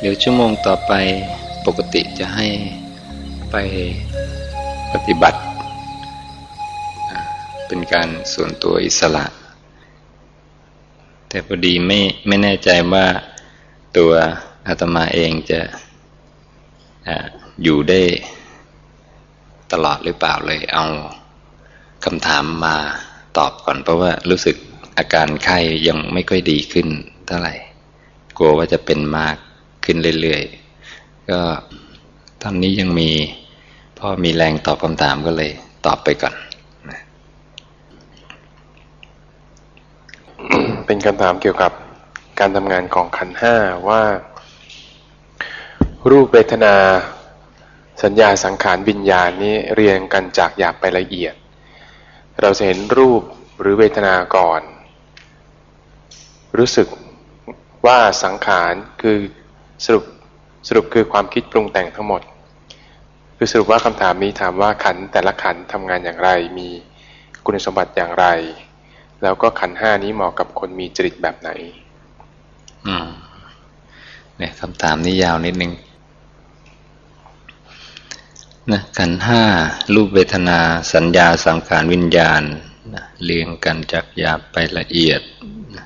เดี๋ยวชั่วโมงต่อไปปกติจะให้ไปปฏิบัติเป็นการส่วนตัวอิสระแต่พอดีไม่แน่ใจว่าตัวอาตมาเองจะอยู่ได้ตลอดหรือเปล่าเลยเอาคำถามมาตอบก่อนเพราะว่ารู้สึกอาการไข้ยังไม่ค่อยดีขึ้นเท่าไหร่กลัวว่าจะเป็นมากขึ้นเรื่อยๆก็ตอนนี้ยังพอมีแรงตอบคำถามก็เลยตอบไปก่อนเป็นคำถามเกี่ยวกับการทำงานของขันธ์ห้าว่ารูปเวทนาสัญญาสังขารวิญญาณนี้เรียงกันจากหยาบไปละเอียดเราจะเห็นรูปหรือเวทนาก่อนรู้สึกว่าสังขารคือสรุปคือความคิดปรุงแต่งทั้งหมดคือสรุปว่าคำถามนี้ถามว่าขันธ์แต่ละขันธ์ทำงานอย่างไรมีคุณสมบัติอย่างไรแล้วก็ขันธ์ห้านี้เหมาะกับคนมีจริตแบบไหนเนี่ยคำถามนี้ยาวนิดนึงนะขันธ์ห้ารูปเวทนาสัญญาสังขารวิญญาณนะเรียงกันจากหยาบไปละเอียดนะ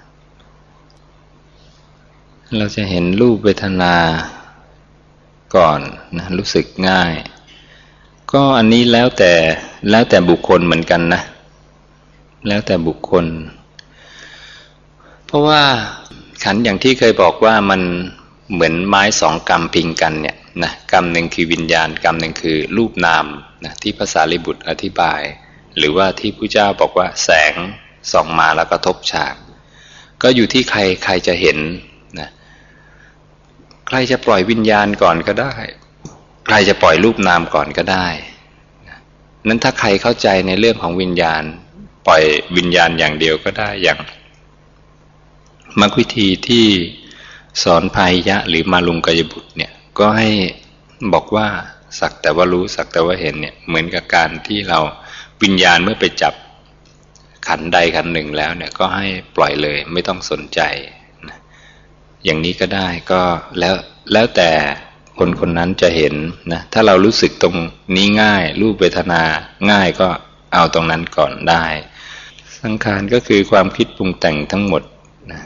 เราจะเห็นรูปเวทนาก่อนนะรู้สึกง่ายก็อันนี้แล้วแต่บุคคลเหมือนกันนะแล้วแต่บุคคลเพราะว่าขันธ์อย่างที่เคยบอกว่ามันเหมือนไม้สองกำพิงกันเนี่ยนะกำหนึ่งคือวิญญาณกำหนึ่งคือรูปนามนะที่ภาษาลิบุตรอธิบายหรือว่าที่พระเจ้าบอกว่าแสงส่องมาแล้วกระทบฉากก็อยู่ที่ใครจะเห็นนะใครจะปล่อยวิญญาณก่อนก็ได้ใครจะปล่อยรูปนามก่อนก็ได้นั้นถ้าใครเข้าใจในเรื่องของวิญญาณปล่อยวิญญาณอย่างเดียวก็ได้อย่างมรรควิธีที่สอนพาหิยะหรือมาลุงกายบุตรเนี่ยก็ให้บอกว่าสักแต่ว่ารู้สักแต่ว่าเห็นเนี่ยเหมือนกับการที่เราวิญญาณเมื่อไปจับขันธ์ใดขันธ์หนึ่งแล้วเนี่ยก็ให้ปล่อยเลยไม่ต้องสนใจนะอย่างนี้ก็ได้ก็แล้วแต่คนนั้นจะเห็นนะถ้าเรารู้สึกตรงนี้ง่ายรูปเวทนาง่ายก็เอาตรงนั้นก่อนได้สังขารก็คือความคิดปรุงแต่งทั้งหมดนะ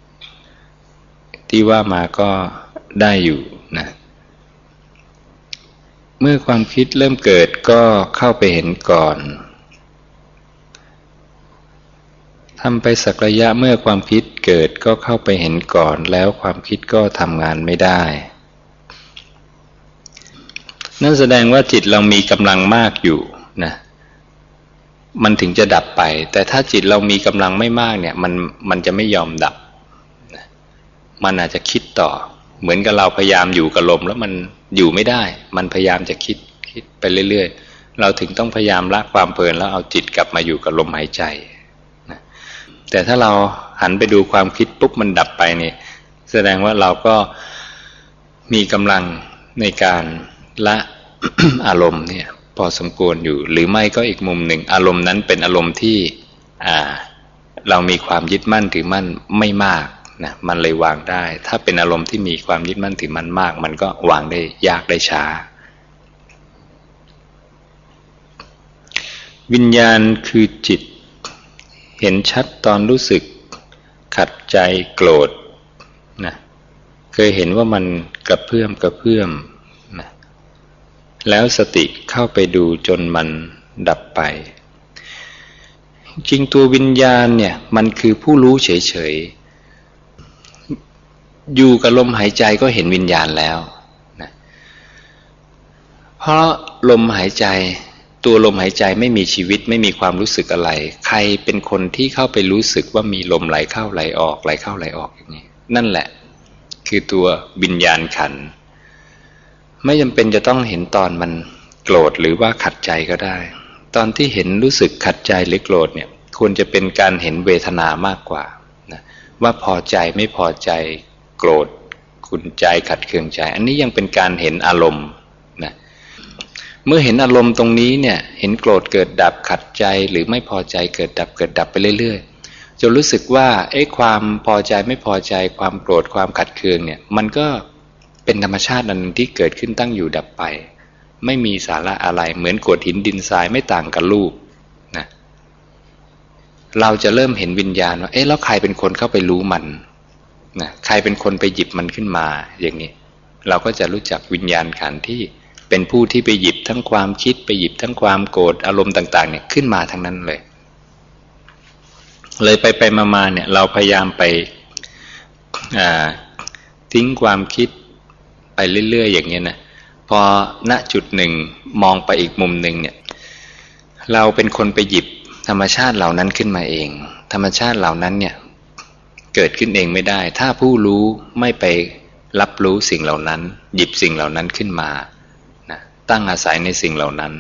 ที่ว่ามาก็ได้อยู่นะเมื่อความคิดเริ่มเกิดก็เข้าไปเห็นก่อนทำไปสักระยะเมื่อความคิดเกิดก็เข้าไปเห็นก่อนแล้วความคิดก็ทำงานไม่ได้นั่นแสดงว่าจิตเรามีกำลังมากอยู่นะมันถึงจะดับไปแต่ถ้าจิตเรามีกำลังไม่มากเนี่ยมันจะไม่ยอมดับนะมันอาจจะคิดต่อเหมือนกับเราพยายามอยู่กับลมแล้วมันอยู่ไม่ได้มันพยายามจะคิดไปเรื่อยๆเราถึงต้องพยายามละความเพลินแล้วเอาจิตกลับมาอยู่กับลมหายใจนะแต่ถ้าเราหันไปดูความคิดปุ๊บมันดับไปนี่แสดงว่าเราก็มีกำลังในการละ อารมณ์เนี่ยพอสมควรอยู่หรือไม่ก็อีกมุมหนึ่งอารมณ์นั้นเป็นอารมณ์ที่เรามีความยึดมั่นถือมั่นไม่มากนะมันเลยวางได้ถ้าเป็นอารมณ์ที่มีความยึดมั่นถือมั่นมากมันก็วางได้ยากได้ช้าวิญญาณคือจิตเห็นชัดตอนรู้สึกขัดใจโกรธนะเคยเห็นว่ามันกระเพื่อมนะแล้วสติเข้าไปดูจนมันดับไปจริงตัววิญญาณเนี่ยมันคือผู้รู้เฉยๆอยู่กับลมหายใจก็เห็นวิญญาณแล้วนะเพราะลมหายใจตัวลมหายใจไม่มีชีวิตไม่มีความรู้สึกอะไรใครเป็นคนที่เข้าไปรู้สึกว่ามีลมไหลเข้าไหลออกไหลเข้าไหลออกอย่างนี้นั่นแหละคือตัววิญญาณขันธ์ไม่จำเป็นจะต้องเห็นตอนมันโกรธหรือว่าขัดใจก็ได้ตอนที่เห็นรู้สึกขัดใจหรือโกรธเนี่ยควรจะเป็นการเห็นเวทนามากกว่านะว่าพอใจไม่พอใจโกรธขุ่นใจขัดเคืองใจอันนี้ยังเป็นการเห็นอารมณ์นะเมื่อเห็นอารมณ์ตรงนี้เนี่ยเห็นโกรธเกิดดับขัดใจหรือไม่พอใจเกิดดับไปเรื่อยๆจนรู้สึกว่าความพอใจไม่พอใจความโกรธความขัดเคืองเนี่ยมันก็เป็นธรรมชาติอันหนึ่งที่เกิดขึ้นตั้งอยู่ดับไปไม่มีสาระอะไรเหมือนกรวดหินดินทรายไม่ต่างกับรูปนะเราจะเริ่มเห็นวิญญาณว่าแล้วใครเป็นคนเข้าไปรู้มันนะใครเป็นคนไปหยิบมันขึ้นมาอย่างนี้เราก็จะรู้จักวิญญาณขันธ์ที่เป็นผู้ที่ไปหยิบทั้งความคิดไปหยิบทั้งความโกรธอารมณ์ต่างๆเนี่ยขึ้นมาทั้งนั้นเลยไปมาเนี่ยเราพยายามไปทิ้งความคิดไปเรื่อยๆอย่างนี้นะพอณจุดหนึ่งมองไปอีกมุมหนึ่งเนี่ยเราเป็นคนไปหยิบธรรมชาติเหล่านั้นขึ้นมาเองธรรมชาติเหล่านั้นเนี่ยเกิดขึ้นเองไม่ได้ถ้าผู้รู้ไม่ไปรับรู้สิ่งเหล่านั้นหยิบสิ่งเหล่านั้นขึ้นมานะตั้งอาศัยในสิ่งเหล่านั้น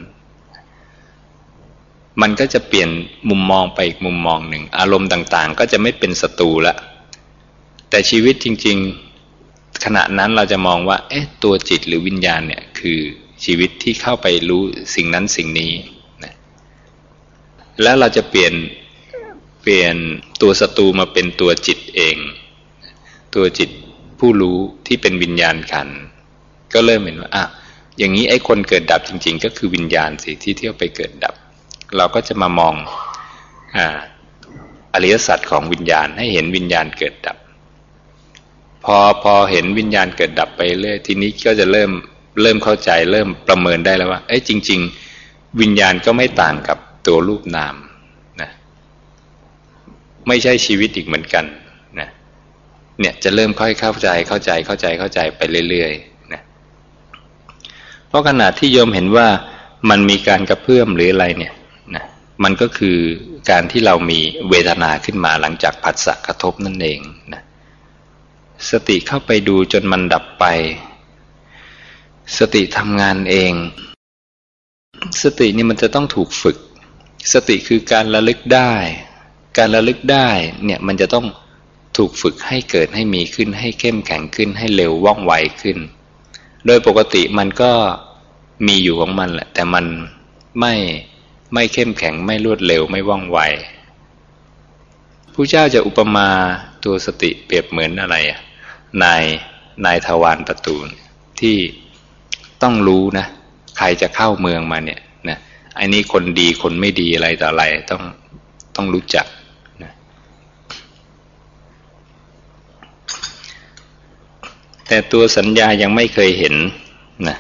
มันก็จะเปลี่ยนมุมมองไปอีกมุมมองหนึ่งอารมณ์ต่างๆก็จะไม่เป็นศัตรูละแต่ชีวิตจริงๆขณะนั้นเราจะมองว่าตัวจิตหรือวิญญาณเนี่ยคือชีวิตที่เข้าไปรู้สิ่งนั้นสิ่งนี้นะแล้วเราจะเปลี่ยนตัวศัตรูมาเป็นตัวจิตเองตัวจิตผู้รู้ที่เป็นวิญญาณขันธ์ก็เริ่มเห็นว่าอย่างนี้คนเกิดดับจริงๆก็คือวิญญาณสิที่เที่ยวไปเกิดดับเราก็จะมามองอริยสัจของวิญญาณให้เห็นวิญญาณเกิดดับพอเห็นวิญญาณเกิดดับไปเรื่อยทีนี้ก็จะเริ่มเข้าใจเริ่มประเมินได้แล้วว่าจริงๆวิญญาณก็ไม่ต่างกับตัวรูปนามนะไม่ใช่ชีวิตอีกเหมือนกันนะเนี่ยจะเริ่มค่อยเข้าใจไปเรื่อยๆนะเพราะขณะที่โยมเห็นว่ามันมีการกระเพื่อมหรืออะไรเนี่ยนะมันก็คือการที่เรามีเวทนาขึ้นมาหลังจากผัสสะกระทบนั่นเองนะสติเข้าไปดูจนมันดับไปสติทำงานเองสตินี่มันจะต้องถูกฝึกสติคือการระลึกได้การระลึกได้เนี่ยมันจะต้องถูกฝึกให้เกิดให้มีขึ้นให้เข้มแข็งขึ้นให้เร็วว่องไวขึ้นโดยปกติมันก็มีอยู่ของมันแหละแต่มันไม่เข้มแข็งไม่รวดเร็วไม่ว่องไวผู้เจ้าจะอุปมาตัวสติเปรียบเหมือนอะไรนายทวารประตูที่ต้องรู้นะใครจะเข้าเมืองมาเนี่ยนะไอ้นี่คนดีคนไม่ดีอะไรต่ออะไรต้องรู้จักนะแต่ตัวสัญญายังไม่เคยเห็นนะ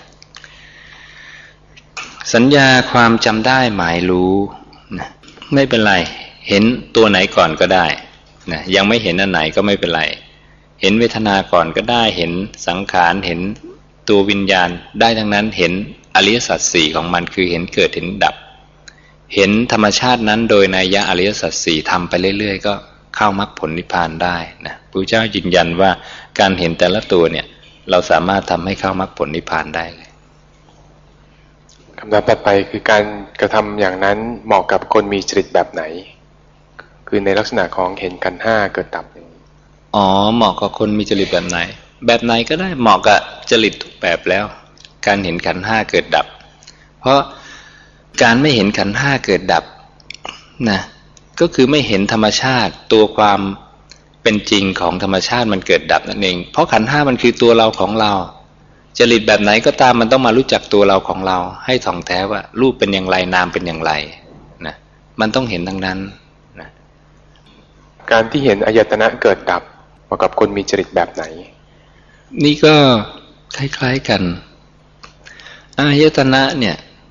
สัญญาความจำได้หมายรู้นะไม่เป็นไรเห็นตัวไหนก่อนก็ได้นะยังไม่เห็นอันไหนก็ไม่เป็นไรเห็นเวทนาก่อนก็ได้เห็นสังขารเห็นตัววิญญาณได้ทั้งนั้นเห็นอริยสัจสี่ของมันคือเห็นเกิดเห็นดับเห็นธรรมชาตินั้นโดยนัยยะอริยสัจสี่ทำไปเรื่อยๆก็เข้ามรรคผลนิพพานได้นะพระเจ้ายืนยันว่าการเห็นแต่ละตัวเนี่ยเราสามารถทำให้เข้ามรรคผลนิพพานได้เลยคำถามต่อไปคือการกระทำอย่างนั้นเหมาะกับคนมีจริตแบบไหนคือในลักษณะของเห็นขันธ์ห้าเกิดดับเหมาะกับคนมีจริตแบบไหนก็ได้เหมาะกับจริตทุกแบบแล้วการเห็นขันธ์ห้าเกิดดับเพราะการไม่เห็นขันธ์ห้าเกิดดับนะก็คือไม่เห็นธรรมชาติตัวความเป็นจริงของธรรมชาติมันเกิดดับนั่นเองเพราะขันธ์ห้ามันคือตัวเราของเราจริตแบบไหนก็ตามมันต้องมารู้จักตัวเราของเราให้ถ่องแท้ว่ารูปเป็นอย่างไรนามเป็นอย่างไรนะมันต้องเห็นทั้งนั้นนะการที่เห็นอายตนะเกิดดับเหมาะกับคนมีจริตแบบไหนนี่ก็คล้ายๆกันอายตนะเนี่ย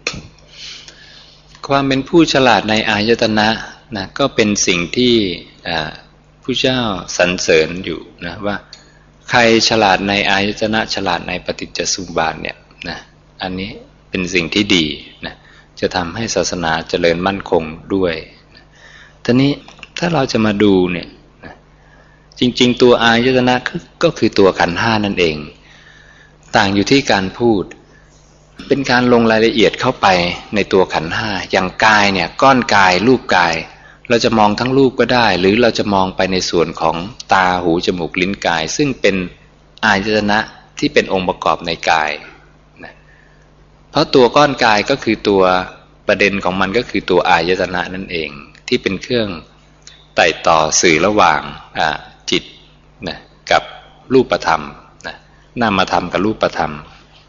ความเป็นผู้ฉลาดในอายตนะนะก็เป็นสิ่งที่ผู้เจ้าสรรเสริญอยู่นะว่าใครฉลาดในอายตนะฉลาดในปฏิจจสมุปบาทเนี่ยนะอันนี้เป็นสิ่งที่ดีนะจะทำให้ศาสนาเจริญมั่นคงด้วยนะทีนี้ถ้าเราจะมาดูเนี่ยนะจริงๆตัวอายตนะก็คือตัวขันธ์ห้านั่นเองต่างอยู่ที่การพูดเป็นการลงรายละเอียดเข้าไปในตัวขันธ์ห้าอย่างกายเนี่ยก้อนกายรูปกายเราจะมองทั้งรูปก็ได้หรือเราจะมองไปในส่วนของตาหูจมูกลิ้นกายซึ่งเป็นอายตนะที่เป็นองค์ประกอบในกายนะเพราะตัวก้อนกายก็คือตัวประเด็นของมันก็คือตัวอายตนะนั่นเองที่เป็นเครื่องไต่ต่อสื่อระหว่างจิตนะกับรูปธรรมนะนามธรรมกับรูปธรรม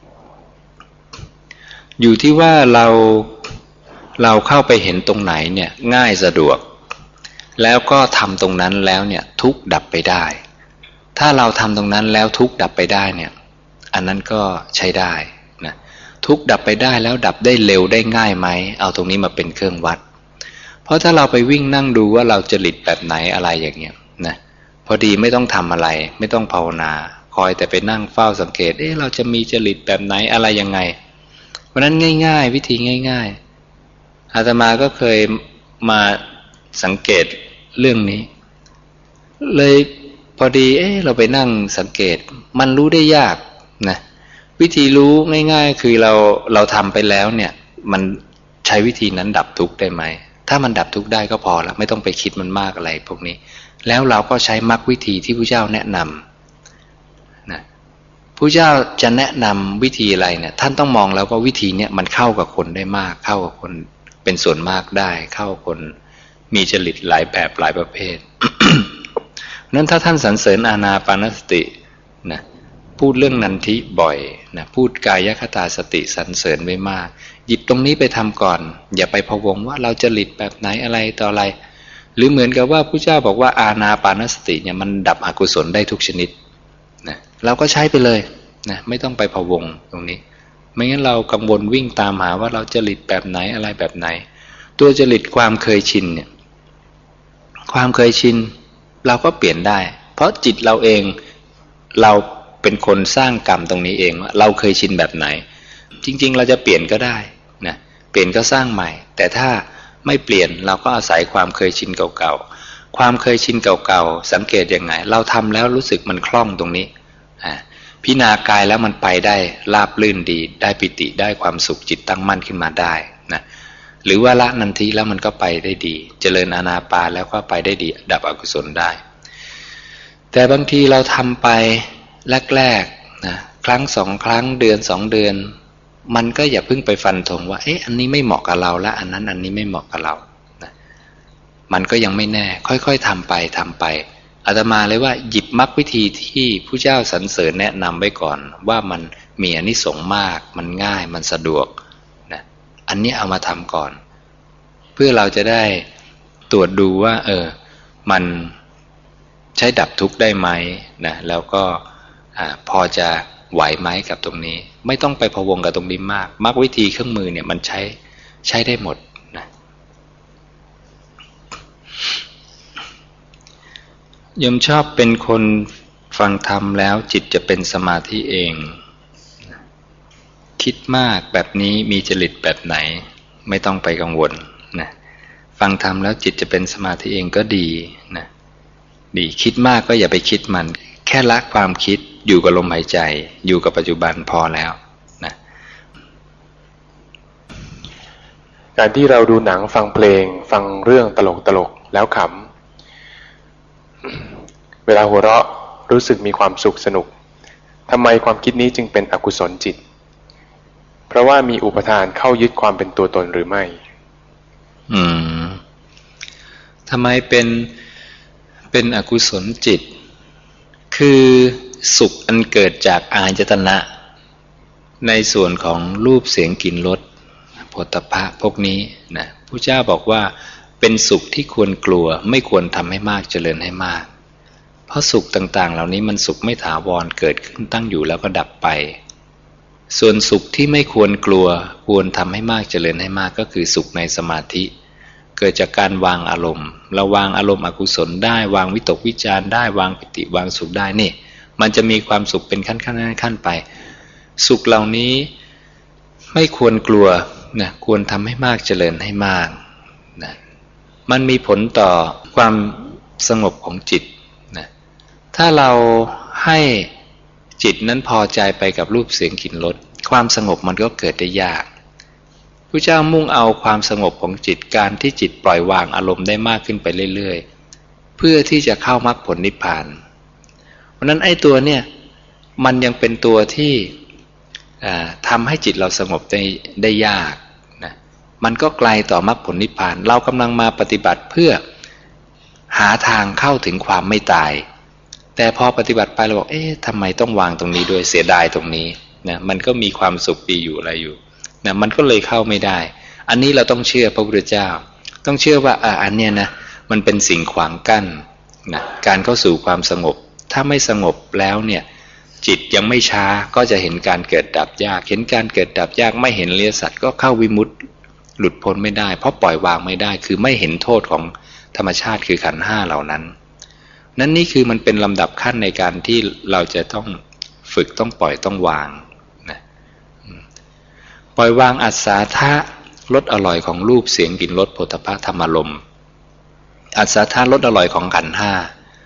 อยู่ที่ว่าเราเข้าไปเห็นตรงไหนเนี่ยง่ายสะดวกแล้วก็ทำตรงนั้นแล้วเนี่ยทุกข์ดับไปได้ถ้าเราทำตรงนั้นแล้วทุกข์ดับไปได้เนี่ยอันนั้นก็ใช้ได้นะทุกข์ดับไปได้แล้วดับได้เร็วได้ง่ายไหมเอาตรงนี้มาเป็นเครื่องวัดเพราะถ้าเราไปวิ่งนั่งดูว่าเราจริตแบบไหนอะไรอย่างเงี้ยนะพอดีไม่ต้องทำอะไรไม่ต้องภาวนาคอยแต่ไปนั่งเฝ้าสังเกตเราจะมีจริตแบบไหนอะไรยังไงเพราะนั้นง่ายๆวิธีง่ายๆอาตมาก็เคยมาสังเกตเรื่องนี้เลยพอดีเราไปนั่งสังเกตมันรู้ได้ยากนะวิธีรู้ง่ายๆคือเราทำไปแล้วเนี่ยมันใช้วิธีนั้นดับทุกข์ได้ไหมถ้ามันดับทุกข์ได้ก็พอแล้วไม่ต้องไปคิดมันมากอะไรพวกนี้แล้วเราก็ใช้มรรควิธีที่พระเจ้าแนะนำนะพระเจ้าจะแนะนำวิธีอะไรเนี่ยท่านต้องมองแล้วว่าวิธีเนี่ยมันเข้ากับคนได้มากเข้ากับคนเป็นส่วนมากได้เข้าคนมีจริตหลายแบบหลายประเภท นั้นถ้าท่านสรรเสริญอานาปานสตินะพูดเรื่องนันทิบ่อยนะพูดกายคตาสติสรรเสริญไว้มากหยิบตรงนี้ไปทำก่อนอย่าไปพะวงว่าเราจริตแบบไหนอะไรต่ออะไรหรือเหมือนกับว่าพระเจ้าบอกว่าอานาปานสติเนี่ยมันดับอกุศลได้ทุกชนิดนะเราก็ใช้ไปเลยนะไม่ต้องไปพะวงตรงนี้ไม่งั้นเรากังวลวิ่งตามหาว่าเราจริตแบบไหนอะไรแบบไหนตัวจริตความเคยชินเนี่ยความเคยชินเราก็เปลี่ยนได้เพราะจิตเราเองเราเป็นคนสร้างกรรมตรงนี้เองว่าเราเคยชินแบบไหนจริงๆเราจะเปลี่ยนก็ได้นะเปลี่ยนก็สร้างใหม่แต่ถ้าไม่เปลี่ยนเราก็อาศัยความเคยชินเก่าๆความเคยชินเก่าๆสังเกตยังไงเราทำแล้วรู้สึกมันคล่องตรงนี้พิจารณากายแล้วมันไปได้ราบลื่นดีได้ปิติได้ความสุขจิตตั้งมั่นขึ้นมาได้นะหรือว่าละนันทิแล้วมันก็ไปได้ดีเจริญอานาปานแล้วก็ไปได้ดีดับอกุศลได้แต่บางทีเราทำไปแรกๆนะครั้งสองครั้งเดือนสองเดือนมันก็อย่าเพิ่งไปฟันธงว่าอันนี้ไม่เหมาะกับเราและอันนี้ไม่เหมาะกับเรานะมันก็ยังไม่แน่ค่อยๆทำไปอาตมาเลยว่าหยิบมรรควิธีที่ผู้เจ้าสรรเสริญแนะนำไว้ก่อนว่ามันมีอานิสงส์มากมันง่ายมันสะดวกนะอันนี้เอามาทำก่อนเพื่อเราจะได้ตรวจดูว่ามันใช้ดับทุกข์ได้ไหมนะแล้วก็พอจะไหวไหมกับตรงนี้ไม่ต้องไปพะวงกับตรงนี้มากมรรควิธีเครื่องมือเนี่ยมันใช้ได้หมดนะโยมชอบเป็นคนฟังธรรมแล้วจิตจะเป็นสมาธิเองคิดมากแบบนี้มีจริตแบบไหนไม่ต้องไปกังวลนะฟังธรรมแล้วจิตจะเป็นสมาธิเองก็ดีนะดีคิดมากก็อย่าไปคิดมันแค่ละความคิดอยู่กับลมหายใจอยู่กับปัจจุบันพอแล้วนะการที่เราดูหนังฟังเพลงฟังเรื่องตลกแล้วขำเวลาหัวเราะรู้สึกมีความสุขสนุกทำไมความคิดนี้จึงเป็นอกุศลจิตเพราะว่ามีอุปทานเข้ายึดความเป็นตัวตนหรือไม่ทำไมเป็นอกุศลจิตคือสุขอันเกิดจากอายตนะในส่วนของรูปเสียงกลิ่นรสโผฏฐัพพะพวกนี้นะพระเจ้าบอกว่าเป็นสุขที่ควรกลัวไม่ควรทำให้มากเจริญให้มากเพราะสุขต่างๆเหล่านี้มันสุขไม่ถาวรเกิดขึ้นตั้งอยู่แล้วก็ดับไปส่วนสุขที่ไม่ควรกลัวควรทำให้มากเจริญให้มากก็คือสุขในสมาธิเกิดจากการวางอารมณ์เราวางอารมณ์อกุศลได้วางวิตกวิจารได้วางปิติวางสุขได้นี่มันจะมีความสุขเป็นขั้นไปสุขเหล่านี้ไม่ควรกลัวนะควรทำให้มากเจริญให้มากนะมันมีผลต่อความสงบของจิตนะถ้าเราให้จิตนั้นพอใจไปกับรูปเสียงกลิ่นรสความสงบมันก็เกิดได้ยากพระเจ้ามุ่งเอาความสงบของจิตการที่จิตปล่อยวางอารมณ์ได้มากขึ้นไปเรื่อยๆเพื่อที่จะเข้ามรรคผลนิพพานเพราะนั้นไอ้ตัวเนี่ยมันยังเป็นตัวที่ทำให้จิตเราสงบได้ยากนะมันก็ไกลต่อมรรคผลนิพพานเรากำลังมาปฏิบัติเพื่อหาทางเข้าถึงความไม่ตายแต่พอปฏิบัติไปเราบอกทำไมต้องวางตรงนี้ด้วยเสียดายตรงนี้นะมันก็มีความสุขดีอยู่อะไรอยู่นะมันก็เลยเข้าไม่ได้อันนี้เราต้องเชื่อพระพุทธเจ้าต้องเชื่อว่าอันเนี้ยนะมันเป็นสิ่งขวางกั้นนะการเข้าสู่ความสงบถ้าไม่สงบแล้วเนี่ยจิตยังไม่ช้าก็จะเห็นการเกิดดับยากเห็นการเกิดดับยากไม่เห็นอริยสัจก็เข้าวิมุตติหลุดพ้นไม่ได้เพราะปล่อยวางไม่ได้คือไม่เห็นโทษของธรรมชาติคือขันธ์ห้าเหล่านั้นนั่นนี่คือมันเป็นลำดับขั้นในการที่เราจะต้องฝึกต้องปล่อยต้องวางนะปล่อยวางอัศสาทะรสอร่อยของรูปเสียงกลิ่นรสโผฏฐัพพะธรรมารมณ์อัศสาทะรสอร่อยของขันธ์ห้า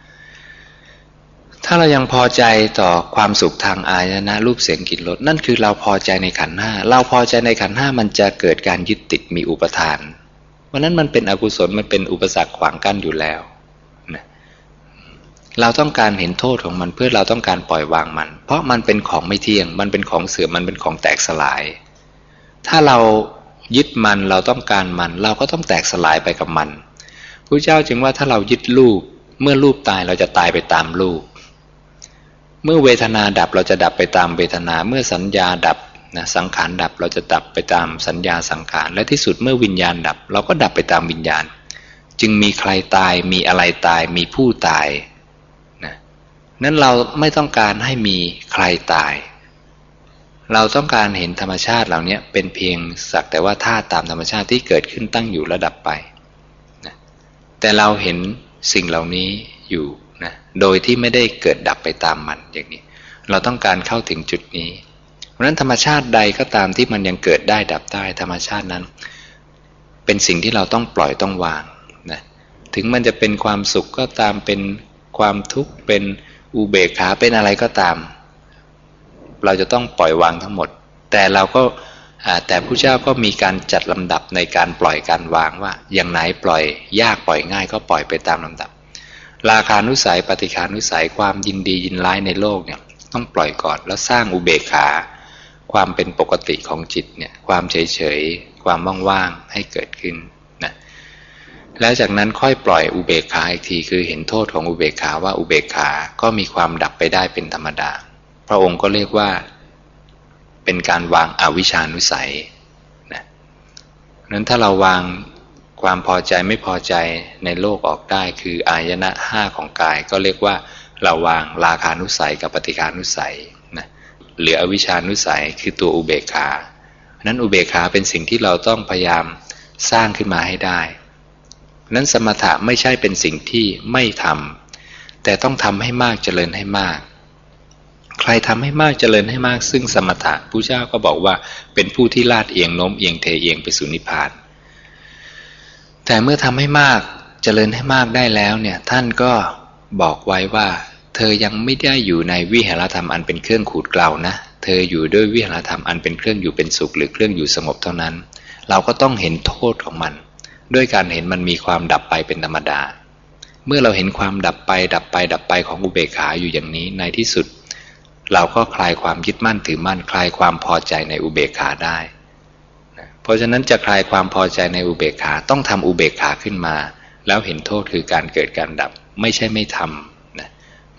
ถ้าเรายังพอใจต่อความสุขทางอายตนะรูปเสียงกลิ่นรสนั่นคือเราพอใจในขันธ์ห้าเราพอใจในขันธ์ห้ามันจะเกิดการยึดติดมีอุปทานเพราะนั้นมันเป็นอกุศลมันเป็นอุปสรรคขวางกั้นอยู่แล้วนะเราต้องการเห็นโทษของมันเพื่อเราต้องการปล่อยวางมันเพราะมันเป็นของไม่เที่ยงมันเป็นของเสื่อมมันเป็นของแตกสลายถ้าเรายึดมันเราต้องการมันเราก็ต้องแตกสลายไปกับมันพระเจ้าจึงว่าถ้าเรายึดรูปเมื่อรูปตายเราจะตายไปตามรูปเมื่อเวทนาดับเราจะดับไปตามเวทนาเมื่อสัญญาดับนะสังขารดับเราจะดับไปตามสัญญาสังขารและที่สุดเมื่อวิญญาณดับเราก็ดับไปตามวิญญาณจึงมีใครตายมีอะไรตายมีผู้ตายนะนั้นเราไม่ต้องการให้มีใครตายเราต้องการเห็นธรรมชาติเหล่านี้เป็นเพียงสักแต่ว่าธาตุตามธรรมชาติที่เกิดขึ้นตั้งอยู่และดับไปนะแต่เราเห็นสิ่งเหล่านี้อยู่นะโดยที่ไม่ได้เกิดดับไปตามมันอย่างนี้เราต้องการเข้าถึงจุดนี้เพราะฉะนั้นธรรมชาติใดก็ตามที่มันยังเกิดได้ดับได้ธรรมชาตินั้นเป็นสิ่งที่เราต้องปล่อยต้องวางนะถึงมันจะเป็นความสุขก็ตามเป็นความทุกข์เป็นอุเบกขาเป็นอะไรก็ตามเราจะต้องปล่อยวางทั้งหมดแต่เราก็แต่พระเจ้าก็มีการจัดลำดับในการปล่อยการวางว่าอย่างไหนปล่อยยากปล่อยง่ายก็ปล่อยไปตามลำดับราคานุสัยปฏิฆานุสัยความยินดียินร้ายในโลกเนี่ยต้องปล่อยก่อนแล้วสร้างอุเบกขาความเป็นปกติของจิตเนี่ยความเฉยๆความว่างๆให้เกิดขึ้นนะแล้วจากนั้นค่อยปล่อยอุเบกขาอีกทีคือเห็นโทษของอุเบกขาว่าอุเบกขาก็มีความดับไปได้เป็นธรรมดาพระองค์ก็เรียกว่าเป็นการวางอวิชชานุสัยนะนั้นถ้าเราวางความพอใจไม่พอใจในโลกออกได้คืออายตนะห้าของกายก็เรียกว่าเราวางราคานุสัยกับปฏิฆานุสัยนะเหลืออวิชชานุสัยคือตัวอุเบกขานั้นอุเบกขาเป็นสิ่งที่เราต้องพยายามสร้างขึ้นมาให้ได้นั้นสมถะไม่ใช่เป็นสิ่งที่ไม่ทำแต่ต้องทำให้มากเจริญให้มากใครทำให้มากเจริญให้มากซึ่งสมถะพระเจ้าก็บอกว่าเป็นผู้ที่ลาดเอียงโน้มเอียงเทเอียงไปสู่นิพพานแต่เมื่อทำให้มากเจริญให้มากได้แล้วเนี่ยท่านก็บอกไว้ว่าเธอยังไม่ได้อยู่ในวิหารธรรมอันเป็นเครื่องขูดเกลานะเธออยู่ด้วยวิหารธรรมอันเป็นเครื่องอยู่เป็นสุขหรือเครื่องอยู่สงบเท่านั้นเราก็ต้องเห็นโทษของมันด้วยการเห็นมันมีความดับไปเป็นธรรมดาเมื่อเราเห็นความดับไปดับไปดับไปของอุเบกขาอยู่อย่างนี้ในที่สุดเราก็คลายความยึดมั่นถือมั่นคลายความพอใจในอุเบกขาได้เพราะฉะนั้นจะคลายความพอใจในอุเบกขาต้องทำอุเบกขาขึ้นมาแล้วเห็นโทษคือการเกิดการดับไม่ใช่ไม่ทำนะ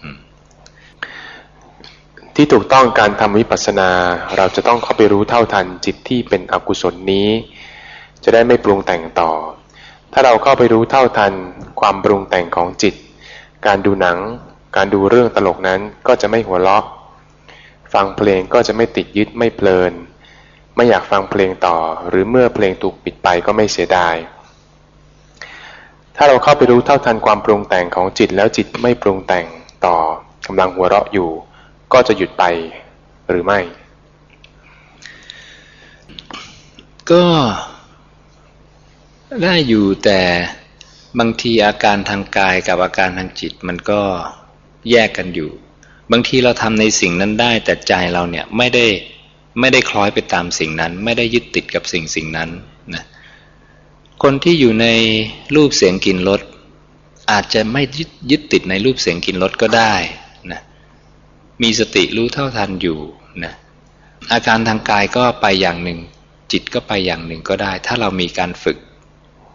ที่ถูกต้องการทำวิปัสสนาเราจะต้องเข้าไปรู้เท่าทันจิตที่เป็นอกุศลนี้จะได้ไม่ปรุงแต่งต่อถ้าเราเข้าไปรู้เท่าทันความปรุงแต่งของจิตการดูหนังการดูเรื่องตลกนั้นก็จะไม่หัวเราะฟังเพลงก็จะไม่ติดยึดไม่เพลินไม่อยากฟังเพลงต่อหรือเมื่อเพลงถูกปิดไปก็ไม่เสียดายถ้าเราเข้าไปรู้เท่าทันความปรุงแต่งของจิตแล้วจิตไม่ปรุงแต่งต่อกำลังหัวเราะอยู่ก็จะหยุดไปหรือไม่ก็ได้อยู่แต่บางทีอาการทางกายกับอาการทางจิตมันก็แยกกันอยู่บางทีเราทำในสิ่งนั้นได้แต่ใจเราเนี่ยไม่ได้คล้อยไปตามสิ่งนั้นไม่ได้ยึดติดกับสิ่งนั้นนะคนที่อยู่ในรูปเสียงกลิ่นรสอาจจะไม่ยึดติดในรูปเสียงกลิ่นรสก็ได้นะมีสติรู้เท่าทันอยู่นะอาการทางกายก็ไปอย่างหนึ่งจิตก็ไปอย่างหนึ่งก็ได้ถ้าเรามีการฝึก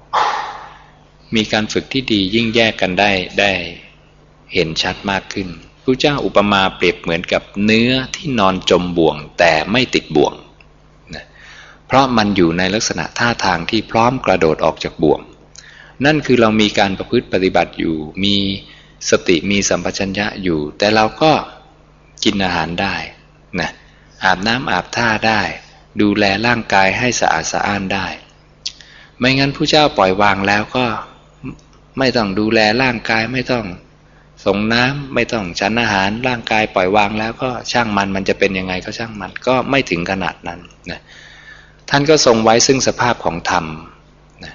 ที่ดียิ่งแยกกันได้เห็นชัดมากขึ้นพระเจ้าอุปมาเปรียบเหมือนกับเนื้อที่นอนจมบ่วงแต่ไม่ติดบ่วงนะเพราะมันอยู่ในลักษณะท่าทางที่พร้อมกระโดดออกจากบ่วงนั่นคือเรามีการประพฤติปฏิบัติอยู่มีสติมีสัมปชัญญะอยู่แต่เราก็กินอาหารได้นะอาบน้ำอาบท่าได้ดูแลร่างกายให้สะอาดสะอ้านได้ไม่งั้นผู้เจ้าปล่อยวางแล้วก็ไม่ต้องดูแลร่างกายไม่ต้องส่งน้ำไม่ต้องฉันอาหารร่างกายปล่อยวางแล้วก็ช่างมันจะเป็นยังไงก็ช่างมันก็ไม่ถึงขนาดนั้นนะท่านก็ทรงไว้ซึ่งสภาพของธรรมนะ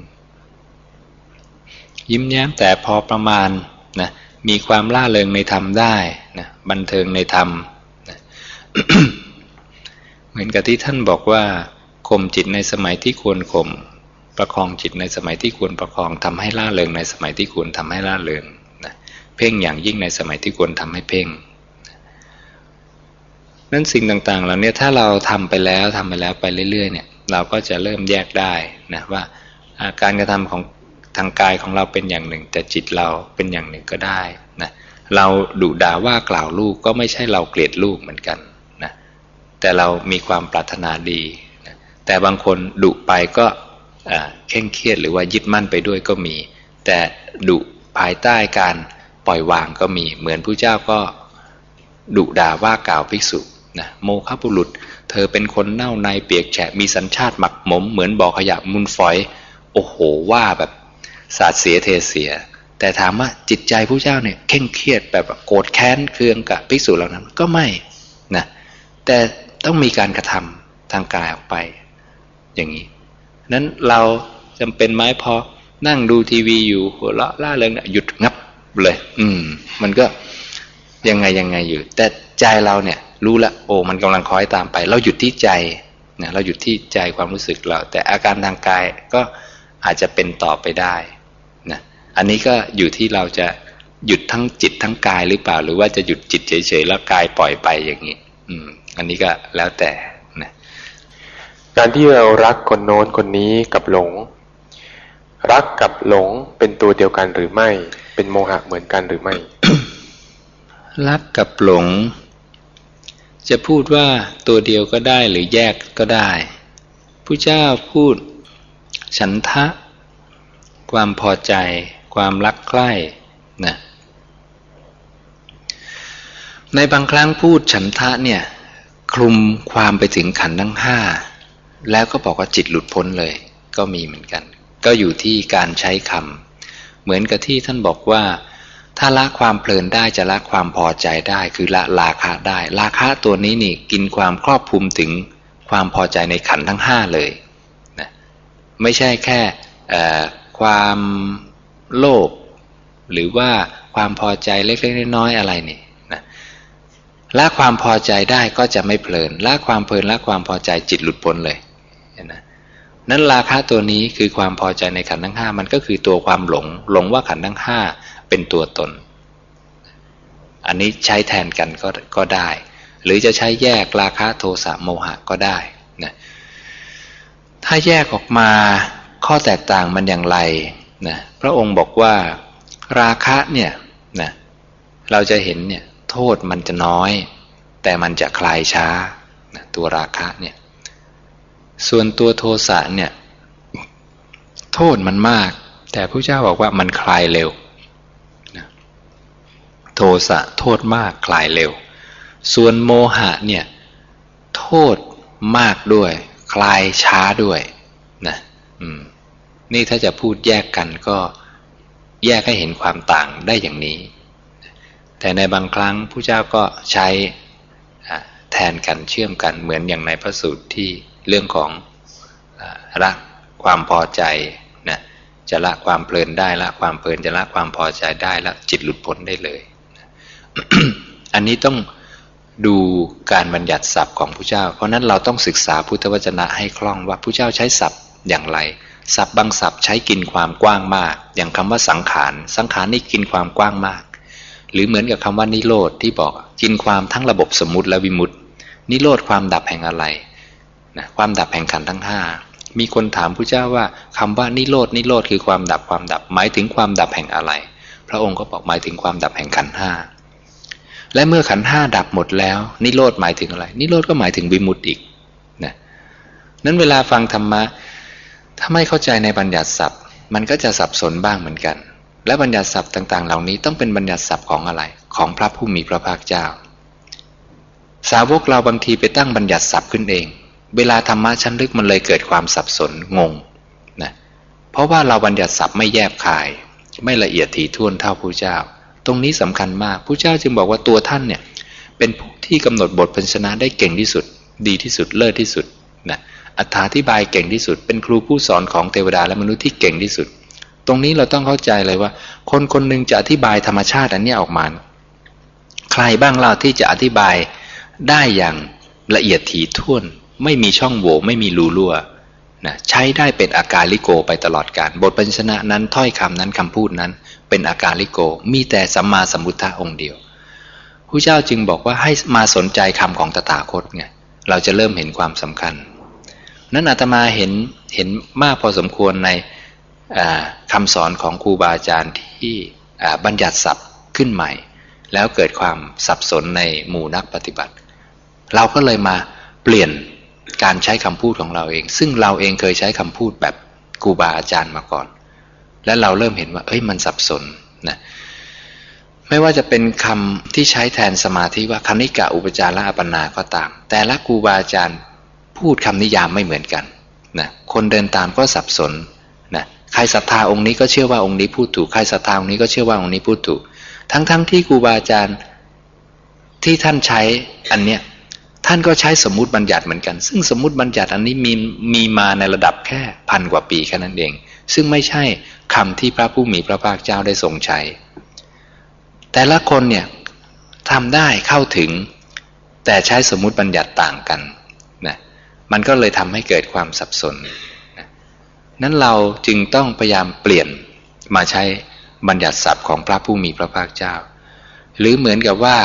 ยิ้มแย้มแต่พอประมาณนะมีความล่าเริงในธรรมได้นะบันเทิงในธรรมนะ เหมือนกับที่ท่านบอกว่าข่มจิตในสมัยที่ควรข่มประคองจิตในสมัยที่ควรประคองทำให้ล่าเริงในสมัยที่ควรทำให้ล่าเริงนะเพ่งอย่างยิ่งในสมัยที่ควรทำให้เพ่งนั้นสิ่งต่างๆเหล่านี้ถ้าเราทำไปแล้วไปเรื่อยๆเนี่ยเราก็จะเริ่มแยกได้นะว่าการกระทำของทางกายของเราเป็นอย่างหนึ่งแต่จิตเราเป็นอย่างหนึ่งก็ได้นะเราดุด่าว่ากล่าวลูกก็ไม่ใช่เราเกลียดลูกเหมือนกันนะแต่เรามีความปรารถนาดีนะแต่บางคนดุไปก็เคร่งเครียดหรือว่ายึดมั่นไปด้วยก็มีแต่ดุภายใต้การปล่อยวางก็มีเหมือนพระเจ้าก็ดุด่าว่ากล่าวภิกษุนะโมฆะบุรุษเธอเป็นคนเน่าในเปียกแฉะมีสัญชาติหมักหมมเหมือนบ่อขยะมูลฝอยโอ้โหว่าแบบสาดเสียเทเสียแต่ถามว่าจิตใจพระเจ้าเนี่ยเคร่งเครียดแบบโกรธแค้นเคืองกับภิกษุเหล่านั้นก็ไม่นะแต่ต้องมีการกระทำทางกายออกไปอย่างนี้นั้นเราจำเป็นไหมพอนั่งดูทีวีอยู่หัวเราะล่าเริงหยุดงับเลยมันก็ยังไงอยู่แต่ใจเราเนี่ยรู้ละโอ้มันกำลังคอยตามไปเราหยุดที่ใจนะเราหยุดที่ใจความรู้สึกเราแต่อาการทางกายก็อาจจะเป็นต่อไปได้นะอันนี้ก็อยู่ที่เราจะหยุดทั้งจิตทั้งกายหรือเปล่าหรือว่าจะหยุดจิตเฉยๆแล้วกายปล่อยไปอย่างนี้อันนี้ก็แล้วแต่นะการที่เรารักคนโน้นคนนี้กับหลงรักกับหลงเป็นตัวเดียวกันหรือไม่เป็นโมหะเหมือนกันหรือไม่รักกับหลงจะพูดว่าตัวเดียวก็ได้หรือแยกก็ได้พุทธเจ้าพูดฉันทะความพอใจความรักใคร่นะในบางครั้งพูดฉันทะเนี่ยคลุมความไปถึงขันธ์ทั้งห้าแล้วก็บอกว่าจิตหลุดพ้นเลยก็มีเหมือนกันก็อยู่ที่การใช้คำเหมือนกับที่ท่านบอกว่าถ้าละความเพลินได้จะละความพอใจได้คือละราคะได้ราคะตัวนี้นี่กินความครอบคลุมถึงความพอใจในขันธ์ทั้งห้าเลยนะไม่ใช่แค่ความโลภหรือว่าความพอใจเล็กๆน้อยๆอะไรนี่นะละความพอใจได้ก็จะไม่เพลินละความเพลินละความพอใจจิตหลุดพ้นเลยนะนั้นราคะตัวนี้คือความพอใจในขันธ์ทั้งห้ามันก็คือตัวความหลงว่าขันธ์ทั้งห้าเป็นตัวตนอันนี้ใช้แทนกันก็ได้หรือจะใช้แยกราคะโทสะโมหะก็ได้นะถ้าแยกออกมาข้อแตกต่างมันอย่างไรนะพระองค์บอกว่าราคะเนี่ยนะเราจะเห็นเนี่ยโทษมันจะน้อยแต่มันจะคลายช้านะตัวราคะเนี่ยส่วนตัวโทสะเนี่ยโทษมันมากแต่พระเจ้าบอกว่ามันคลายเร็วโทสะโทษมากคลายเร็วส่วนโมหะเนี่ยโทษมากด้วยคลายช้าด้วยนะนี่ถ้าจะพูดแยกกันก็แยกให้เห็นความต่างได้อย่างนี้แต่ในบางครั้งพระเจ้าก็ใช้แทนกันเชื่อมกันเหมือนอย่างในพระสูตรที่เรื่องของละความพอใจนะจะละความเพลินได้ละความเพลินจะละความพอใจได้ละจิตหลุดพ้นได้เลย อันนี้ต้องดูการบัญญัติศัพท์ของพระเจ้าเพราะนั้นเราต้องศึกษาพุทธวจนะให้คล่องว่าพระเจ้าใช้ศัพท์อย่างไรศัพท์บางศัพท์ใช้กินความกว้างมากอย่างคำว่าสังขารนี่กินความกว้างมากหรือเหมือนกับคำว่านิโรธที่บอกกินความทั้งระบบสมมุติและวิมุตตินิโรธความดับแห่งอะไรนะความดับแห่งขันธ์ทั้งห้ามีคนถามพระเจ้าว่าคำว่านิโรธคือความดับหมายถึงความดับแห่งอะไรพระองค์ก็บอกหมายถึงความดับแห่งขันธ์ห้าและเมื่อขันธ์ 5ดับหมดแล้วนิโรธหมายถึงอะไรนิโรธก็หมายถึงวิมุตติอีกนะนั้นเวลาฟังธรรมะถ้าไม่เข้าใจในบัญญัติศัพท์มันก็จะสับสนบ้างเหมือนกันและบัญญัติศัพท์ต่างๆเหล่านี้ต้องเป็นบัญญัติศัพท์ของอะไรของพระผู้มีพระภาคเจ้าสาวกเราบางทีไปตั้งบัญญัติศัพท์ขึ้นเองเวลาธรรมะชั้นลึกมันเลยเกิดความสับสนงงนะเพราะว่าเราบัญญัติศัพท์ไม่แยบคายไม่ละเอียดถี่ถ้วนเท่าพระเจ้าตรงนี้สำคัญมากพระเจ้าจึงบอกว่าตัวท่านเนี่ยเป็นผู้ที่กำหนดบทพยัญชนะได้เก่งที่สุดดีที่สุดเลิศที่สุดนะอธิบายเก่งที่สุดเป็นครูผู้สอนของเทวดาและมนุษย์ที่เก่งที่สุดตรงนี้เราต้องเข้าใจเลยว่าคนคนหนึ่งจะอธิบายธรรมชาติอันนี้ออกมาใครบ้างเล่าที่จะอธิบายได้อย่างละเอียดถี่ถ้วนไม่มีช่องโหว่ไม่มีรูรั่วนะใช้ได้เป็นอากาลิโกไปตลอดกาลบทพยัญชนะนั้นถ้อยคำนั้นคำพูดนั้นเป็นอากาลิโกมีแต่สัมมาสัมพุทธะองค์เดียวพระเจ้าจึงบอกว่าให้มาสนใจคำของตถาคตไงเราจะเริ่มเห็นความสำคัญนั้นอาตมาเห็นมากพอสมควรในคำสอนของครูบาอาจารย์ที่บัญญัติศัพท์ขึ้นใหม่แล้วเกิดความสับสนในหมู่นักปฏิบัติเราก็เลยมาเปลี่ยนการใช้คำพูดของเราเองซึ่งเราเองเคยใช้คำพูดแบบครูบาอาจารย์มาก่อนและเราเริ่มเห็นว่ามันสับสนนะไม่ว่าจะเป็นคำที่ใช้แทนสมาธิว่าคณิกะอุปจาระอัปปนาก็ตามแต่ละครูบาอาจารย์พูดคำนิยามไม่เหมือนกันนะคนเดินตามก็สับสนนะใครศรัทธาองค์นี้ก็เชื่อว่าองค์นี้พูดถูกใครศรัทธาองค์นี้ก็เชื่อว่าองค์นี้พูดถูกทั้งที่ครูบาอาจารย์ที่ท่านใช้อันเนี้ยท่านก็ใช้สมมุติบัญญัติเหมือนกันซึ่งสมมุติบัญญัติอันนี้มีมาในระดับแค่1,000 กว่าปีแค่นั้นเองซึ่งไม่ใช่คำที่พระผู้มีพระภาคเจ้าได้ทรงใช้แต่ละคนเนี่ยทำได้เข้าถึงแต่ใช้สมมุติบัญญัติต่างกันนะมันก็เลยทำให้เกิดความสับสนนะนั้นเราจึงต้องพยายามเปลี่ยนมาใช้บัญญัติศัพท์ของพระผู้มีพระภาคเจ้าหรือเหมือนกับว่า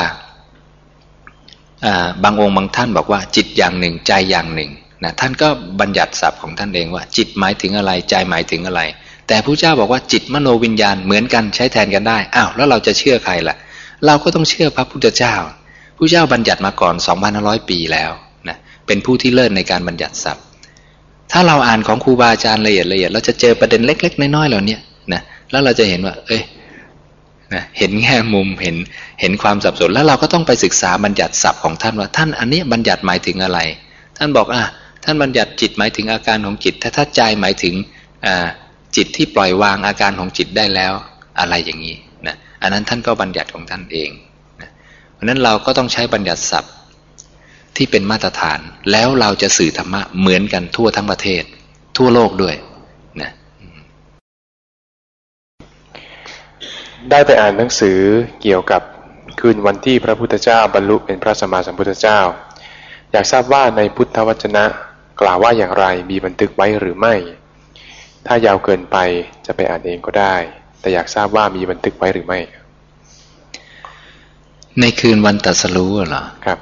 บางองค์บางท่านบอกว่าจิตอย่างหนึ่งใจอย่างหนึ่งนะท่านก็บัญญัติศัพท์ของท่านเองว่าจิตหมายถึงอะไรใจหมายถึงอะไรแต่พระเจ้าบอกว่าจิตมโนวิญญาณเหมือนกันใช้แทนกันได้แล้วเราจะเชื่อใครล่ะเราก็ต้องเชื่อพระพุทธเจ้าพระเจ้าบัญญัติมาก่อน 2,500 ปีแล้วนะเป็นผู้ที่เลิศในการบัญญัติศัพท์ถ้าเราอ่านของครูบาอาจารย์ละเอียดเราจะเจอประเด็นเล็กๆน้อยๆเหล่านี้นะแล้วเราจะเห็นว่าเห็นแง่มุมเห็นความสับสนแล้วเราก็ต้องไปศึกษาบัญญัติศัพท์ของท่านว่าท่านอันนี้บัญญัติหมายถึงอะไรท่านบอกท่านบัญญัติจิตหมายถึงอาการของจิตถ้าใจหมายถึงจิตที่ปล่อยวางอาการของจิตได้แล้วอะไรอย่างนี้นะอันนั้นท่านก็บัญญัติของท่านเองนะเพราะนั้นเราก็ต้องใช้บัญญัติศัพท์ที่เป็นมาตรฐานแล้วเราจะสื่อธรรมะเหมือนกันทั่วทั้งประเทศทั่วโลกด้วยนะได้ไปอ่านหนังสือเกี่ยวกับคืนวันที่พระพุทธเจ้าบรรลุเป็นพระสัมมาสัมพุทธเจ้าอยากทราบว่าในพุทธวจนะกล่าวว่าอย่างไรมีบันทึกไว้หรือไม่ถ้ายาวเกินไปจะไปอ่านเองก็ได้แต่อยากทราบว่ามีบันทึกไว้หรือไม่ในคืนวันตรัสรู้เหรอครับ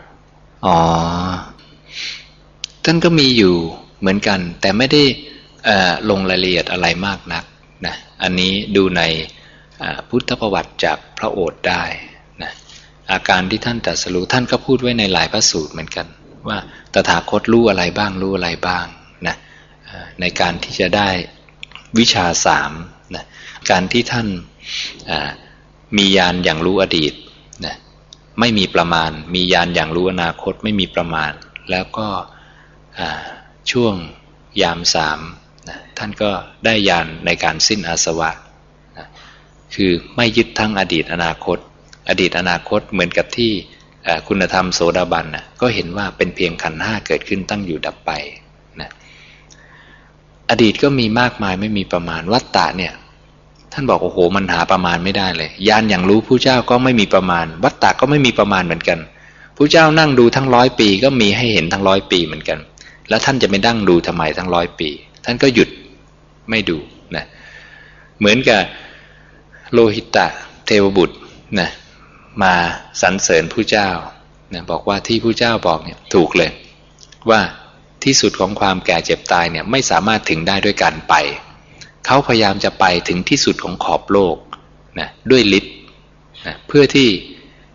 ท่านก็มีอยู่เหมือนกันแต่ไม่ได้ลงรายละเอียดอะไรมากนักนะอันนี้ดูในพุทธประวัติจากพระโอษฐ์ได้นะอาการที่ท่านตรัสรู้ท่านก็พูดไว้ในหลายพระสูตรเหมือนกันว่าตถาคตรู้อะไรบ้างรู้อะไรบ้างนะในการที่จะได้วิชา3นะการที่ท่านมีญาณอย่างรู้อดีตนะไม่มีประมาณมีญาณอย่างรู้อนาคตไม่มีประมาณแล้วก็ช่วงยาม3นะท่านก็ได้ญาณในการสิ้นอาสวะนะคือไม่ยึดทั้งอดีตอนาคตอดีตอนาคตเหมือนกับที่คุณธรรมโสดาบันนะก็เห็นว่าเป็นเพียงขันธ์5เกิดขึ้นตั้งอยู่ดับไปนะอดีตก็มีมากมายไม่มีประมาณวัฏฏะเนี่ยท่านบอกโอ้โหมันหาประมาณไม่ได้เลยญาณอย่างรู้ผู้เจ้าก็ไม่มีประมาณวัฏฏะก็ไม่มีประมาณเหมือนกันผู้เจ้านั่งดูทั้ง100 ปีก็มีให้เห็นทั้ง100 ปีเหมือนกันแล้วท่านจะไม่นั่งดูทำไมทั้ง100 ปีท่านก็หยุดไม่ดูนะเหมือนกับโลหิตะเทวบุตรนะมาสรรเสริญผู้เจ้านะบอกว่าที่ผู้เจ้าบอกเนี่ยถูกเลยว่าที่สุดของความแก่เจ็บตายเนี่ยไม่สามารถถึงได้ด้วยการไปเขาพยายามจะไปถึงที่สุดของขอบโลกนะด้วยฤทธิ์นะเพื่อที่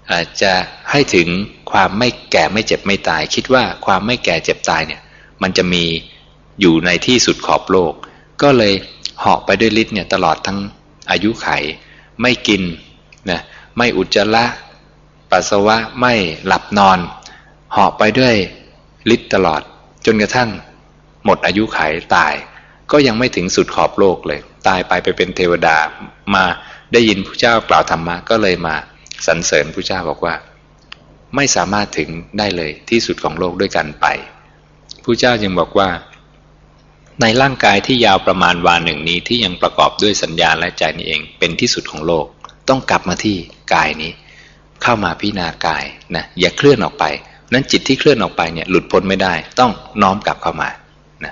จะให้ถึงความไม่แก่ไม่เจ็บไม่ตายคิดว่าความไม่แก่เจ็บตายเนี่ยมันจะมีอยู่ในที่สุดขอบโลกก็เลยเหาะไปด้วยฤทธิ์เนี่ยตลอดทั้งอายุไขไม่กินนะไม่อุจจาระปัสสาวะไม่หลับนอนเหาะไปด้วยฤทธิ์ตลอดจนกระทั่งหมดอายุไขตายก็ยังไม่ถึงสุดขอบโลกเลยตายไปเป็นเทวดามาได้ยินพระเจ้ากล่าวธรรมะก็เลยมาสรรเสริญพระเจ้าบอกว่าไม่สามารถถึงได้เลยที่สุดของโลกด้วยกันไปพระเจ้าจึงบอกว่าในร่างกายที่ยาวประมาณวาหนึ่งนี้ที่ยังประกอบด้วยสัญญาและใจนี้เองเป็นที่สุดของโลกต้องกลับมาที่กายนี้เข้ามาพิจารณากายนะอย่าเคลื่อนออกไปนั้นจิตที่เคลื่อนออกไปเนี่ยหลุดพ้นไม่ได้ต้องน้อมกลับเข้ามานะ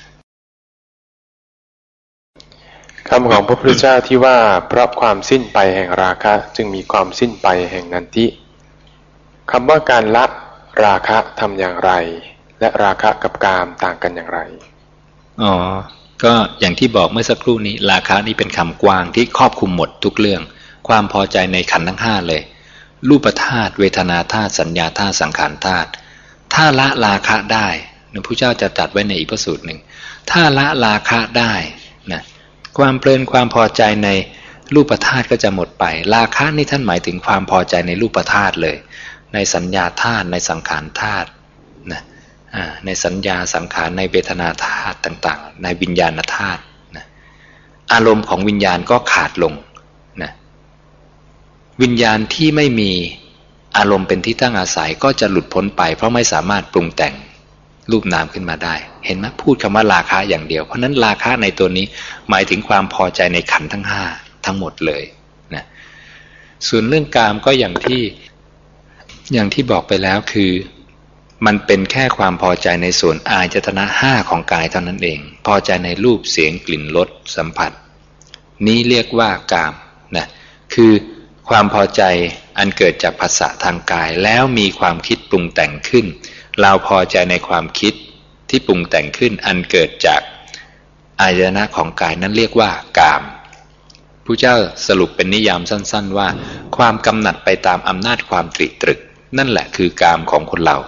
คำของพระพุทธเจ้าที่ว่าเพราะความสิ้นไปแห่งราคะจึงมีความสิ้นไปแห่งนันทิคำว่าการละราคะทำอย่างไรและราคะกับกามต่างกันอย่างไรอ๋อก็อย่างที่บอกเมื่อสักครู่นี้ราคะนี่เป็นคำกว้างที่ครอบคลุมหมดทุกเรื่องความพอใจในขันธ์ทั้งห้าเลยรูปธาตุเวทนาธาตุสัญญาธาตุสังขารธาตุถ้าละราคะได้พระพุทธเจ้าจะจัดไว้ในอีกพระสูตรหนึ่งถ้าละราคะได้นะความเพลินความพอใจในรูปธาตุก็จะหมดไปราคะนี่ท่านหมายถึงความพอใจในรูปธาตุเลยในสัญญาธาตุในสังขารธาตุนะในสัญญาสังขารในเวทนาธาตุต่างๆในวิญญาณธาตุนะอารมณ์ของวิญญาณก็ขาดลงนะวิญญาณที่ไม่มีอารมณ์เป็นที่ตั้งอาศัยก็จะหลุดพ้นไปเพราะไม่สามารถปรุงแต่งรูปนามขึ้นมาได้เห็นไหมพูดคำว่าราคะอย่างเดียวเพราะนั้นราคะในตัวนี้หมายถึงความพอใจในขันธ์ทั้งห้าทั้งหมดเลยนะส่วนเรื่องกามก็อย่างที่บอกไปแล้วคือมันเป็นแค่ความพอใจในส่วนอายตนะห้าของกายเท่านั้นเองพอใจในรูปเสียงกลิ่นรสสัมผัสนี้เรียกว่ากามนะคือความพอใจอันเกิดจากภาษาทางกายแล้วมีความคิดปรุงแต่งขึ้นเราพอใจในความคิดที่ปรุงแต่งขึ้นอันเกิดจากอายตนะของกายนั้นเรียกว่ากามพระเจ้าสรุปเป็นนิยามสั้นๆว่าความกำหนัดไปตามอำนาจความตริตรึกนั่นแหละคือกามของคนเรา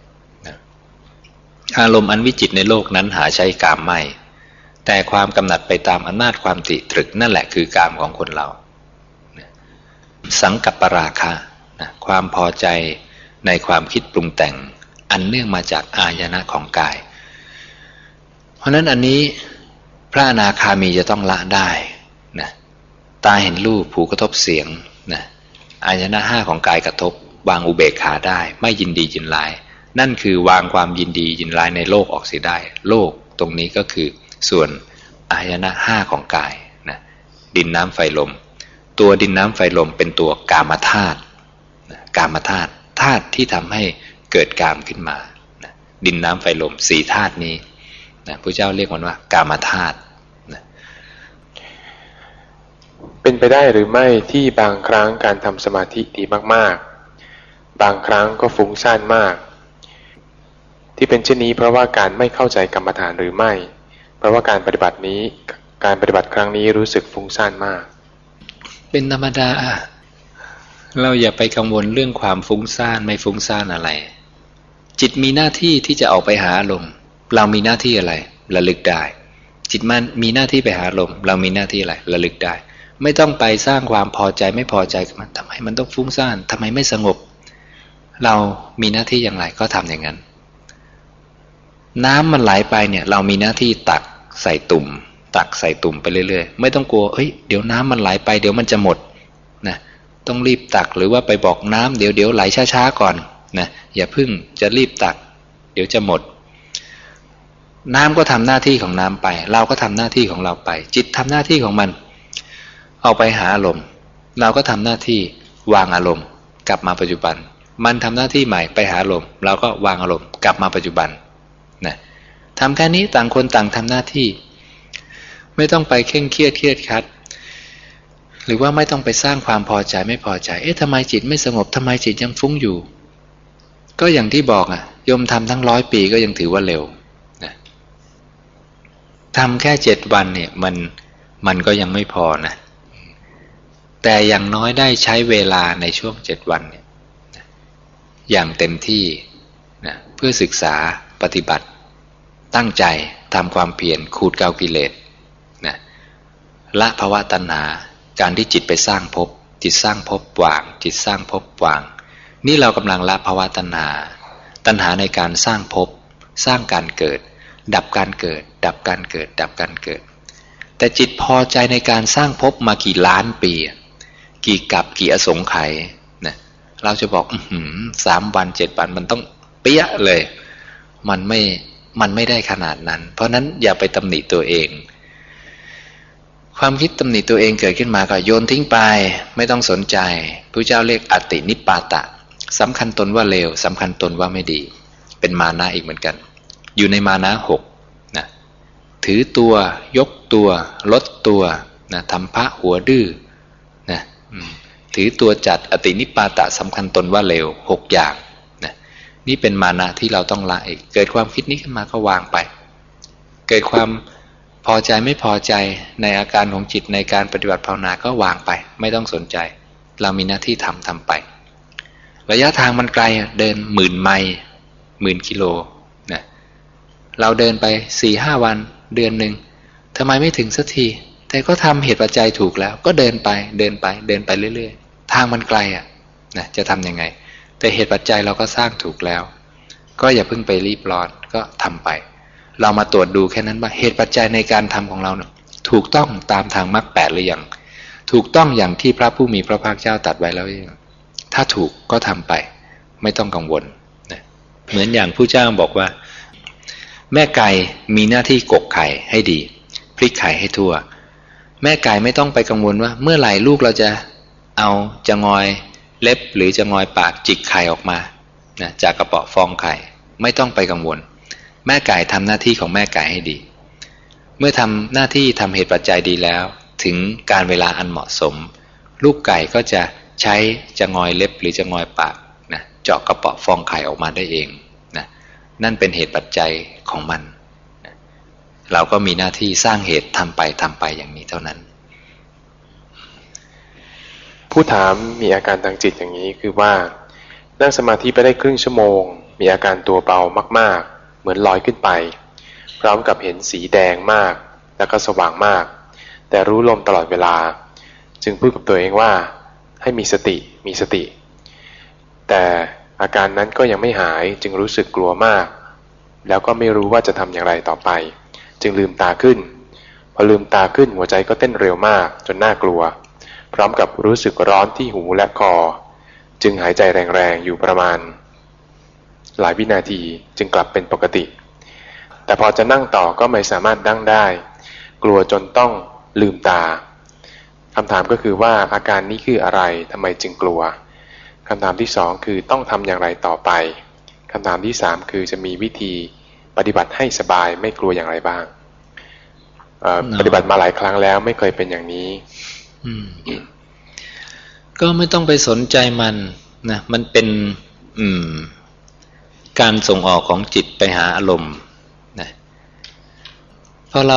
อารมณ์อันวิจิตรในโลกนั้นหาใช้กามไม่แต่ความกำหนัดไปตามอำนาจความตริตรึกนั่นแหละคือกามของคนเราสังกัปปราคะความพอใจในความคิดปรุงแต่งอันเนื่องมาจากอายตนะของกายเพราะนั้นอันนี้พระอนาคามีจะต้องละได้นะตาเห็นรูปหูกระทบเสียงนะอายตนะห้าของกายกระทบวางอุเบกขาได้ไม่ยินดียินร้ายนั่นคือวางความยินดียินร้ายในโลกออกเสียได้โลกตรงนี้ก็คือส่วนอายตนะห้าของกายนะดินน้ำไฟลมตัวดินน้ำไฟลมเป็นตัวกามธาตุกามธาตุธาตุที่ทำให้เกิดกามขึ้นมาดินน้ำไฟลมสี่ธาตุนี้พระเจ้าเรียกมันว่ากามธาตุเป็นไปได้หรือไม่ที่บางครั้งการทำสมาธิดีมากๆบางครั้งก็ฟุ้งซ่านมากที่เป็นเช่นนี้เพราะว่าการไม่เข้าใจกรรมฐานหรือไม่เพราะว่าการปฏิบัติครั้งนี้รู้สึกฟุ้งซ่านมากเป็นธรรมดาเราอย่าไปกังวลเรื่องความฟุ้งซ่านไม่ฟุ้งซ่านอะไรจิตมีหน้าที่ที่จะออกไปหาอารมณ์เรามีหน้าที่อะไรระลึกได้จิตมันมีหน้าที่ไปหาอารมณ์เรามีหน้าที่อะไรระลึกได้ไม่ต้องไปสร้างความพอใจไม่พอใจกับมันทำไมมันต้องฟุ้งซ่านทำไมไม่สงบเรามีหน้าที่อย่างไรก็ทำอย่างนั้นน้ำมันไหลไปเนี่ยเรามีหน้าที่ตักใส่ตุ่มไปเรื่อยๆไม่ต้องกลัวเดี๋ยวน้ำมันไหลไปเดี๋ยวมันจะหมดนะต้องรีบตักหรือว่าไปบอกน้ำเดี๋ยวไหลช้าๆก่อนนะอย่าพึ่งจะรีบตักเดี๋ยวจะหมดน้ำก็ทำหน้าที่ของน้ำไปเราก็ทำหน้าที่ของเราไปจิตทำหน้าที่ของมันออกไปหาอารมณ์เราก็ทำหน้าที่วางอารมณ์กลับมาปัจจุบันมันทำหน้าที่ใหม่ไปหาอารมณ์เราก็วางอารมณ์กลับมาปัจจุบันนะทำแค่นี้ต่างคนต่างทำหน้าที่ไม่ต้องไปเคร่งเครียดคัดหรือว่าไม่ต้องไปสร้างความพอใจไม่พอใจทำไมจิตไม่สงบทำไมจิตยังฟุ้งอยู่ก็อย่างที่บอกโยมทำทั้ง100 ปีก็ยังถือว่าเร็วนะทำแค่7 วันเนี่ยมันก็ยังไม่พอนะแต่อย่างน้อยได้ใช้เวลาในช่วง7 วันเนี่ยอย่างเต็มที่นะเพื่อศึกษาปฏิบัติตั้งใจทำความเพียรขูดเกลากิเลสนะละภวะตัณหาการที่จิตไปสร้างภพจิตสร้างภพวางจิตสร้างภพวางนี่เรากำลังละภวะตัณหาในการสร้างภพสร้างการเกิดดับการเกิดดับการเกิดดับการเกิดแต่จิตพอใจในการสร้างภพมากี่ล้านปีกี่กับกี่อสงไขยนะเราจะบอก3 วัน 7 วันมันต้องเปี้ยเลยมันไม่ได้ขนาดนั้นเพราะนั้นอย่าไปตำหนิตัวเองความคิดตำหนิตัวเองเกิดขึ้นมาก็โยนทิ้งไปไม่ต้องสนใจพระเจ้าเรียกอตินิปปาตะสำคัญตนว่าเลวสำคัญตนว่าไม่ดีเป็นมานะอีกเหมือนกันอยู่ในมานะ6นะถือตัวยกตัวลดตัวนะทำพระหัวดื้อนะถือตัวจัดอตินิปปาตะสำคัญตนว่าเลว6อย่างนะนี่เป็นมานะที่เราต้องละอีกเกิดความคิดนี้ขึ้นมาก็วางไปเกิดความพอใจไม่พอใจในอาการของจิตในการปฏิบัติภาวนาก็วางไปไม่ต้องสนใจเรามีหน้าที่ทำไประยะทางมันไกลเดิน10,000 ไมล์10,000 กิโลนะเราเดินไป 4-5 วันเดือนหนึ่งทำไมไม่ถึงสักทีแต่ก็ทำเหตุปัจจัยถูกแล้วก็เดินไปเรื่อยๆทางมันไกลนะจะทำยังไงแต่เหตุปัจจัยเราก็สร้างถูกแล้วก็อย่าเพิ่งไปรีบร้อนก็ทำไปเรามาตรวจดูแค่นั้นว่าเหตุปัจจัยในการทำของเราเนี่ยถูกต้องตามทางมรรค8หรือยังถูกต้องอย่างที่พระผู้มีพระภาคเจ้าตรัสไว้แล้วยังถ้าถูกก็ทำไปไม่ต้องกังวลนะเหมือนอย่างผู้เจ้าบอกว่าแม่ไก่มีหน้าที่กกไข่ให้ดีพลิกไข่ให้ทั่วแม่ไก่ไม่ต้องไปกังวลว่าเมื่อไหร่ลูกเราจะงอยเล็บหรือจะงอยปากจิกไข่ออกมานะจากกระเปาะฟองไข่ไม่ต้องไปกังวลแม่ไก่ทำหน้าที่ของแม่ไก่ให้ดีเมื่อทำหน้าที่ทำเหตุปัจจัยดีแล้วถึงการเวลาอันเหมาะสมลูกไก่ก็จะใช้จะงอยเล็บหรือจะงอยปากนะเจาะกระเปาะฟองไข่ออกมาได้เองนะนั่นเป็นเหตุปัจจัยของมันนะเราก็มีหน้าที่สร้างเหตุทำไปอย่างนี้เท่านั้นผู้ถามมีอาการทางจิตอย่างนี้คือว่านั่งสมาธิไปได้ครึ่งชั่วโมงมีอาการตัวเบามากๆเหมือนลอยขึ้นไปพร้อมกับเห็นสีแดงมากแล้วก็สว่างมากแต่รู้ลมตลอดเวลาจึงพูดกับตัวเองว่าให้มีสติแต่อาการนั้นก็ยังไม่หายจึงรู้สึกกลัวมากแล้วก็ไม่รู้ว่าจะทำอย่างไรต่อไปจึงลืมตาขึ้นพอลืมตาขึ้นหัวใจก็เต้นเร็วมากจนน่ากลัวพร้อมกับรู้สึกร้อนที่หูและคอจึงหายใจแรงๆอยู่ประมาณหลายวินาทีจึงกลับเป็นปกติแต่พอจะนั่งต่อก็ไม่สามารถนั่งได้กลัวจนต้องลืมตาคำถามก็คือว่าอาการนี้คืออะไรทำไมจึงกลัวคำถามที่สองคือต้องทำอย่างไรต่อไปคำถามที่สามคือจะมีวิธีปฏิบัติให้สบายไม่กลัวอย่างไรบ้างปฏิบัติมาหลายครั้งแล้วไม่เคยเป็นอย่างนี้ก็ไม่ต้องไปสนใจมันนะมันเป็นการส่งออกของจิตไปหาอารมณ์นะพอเรา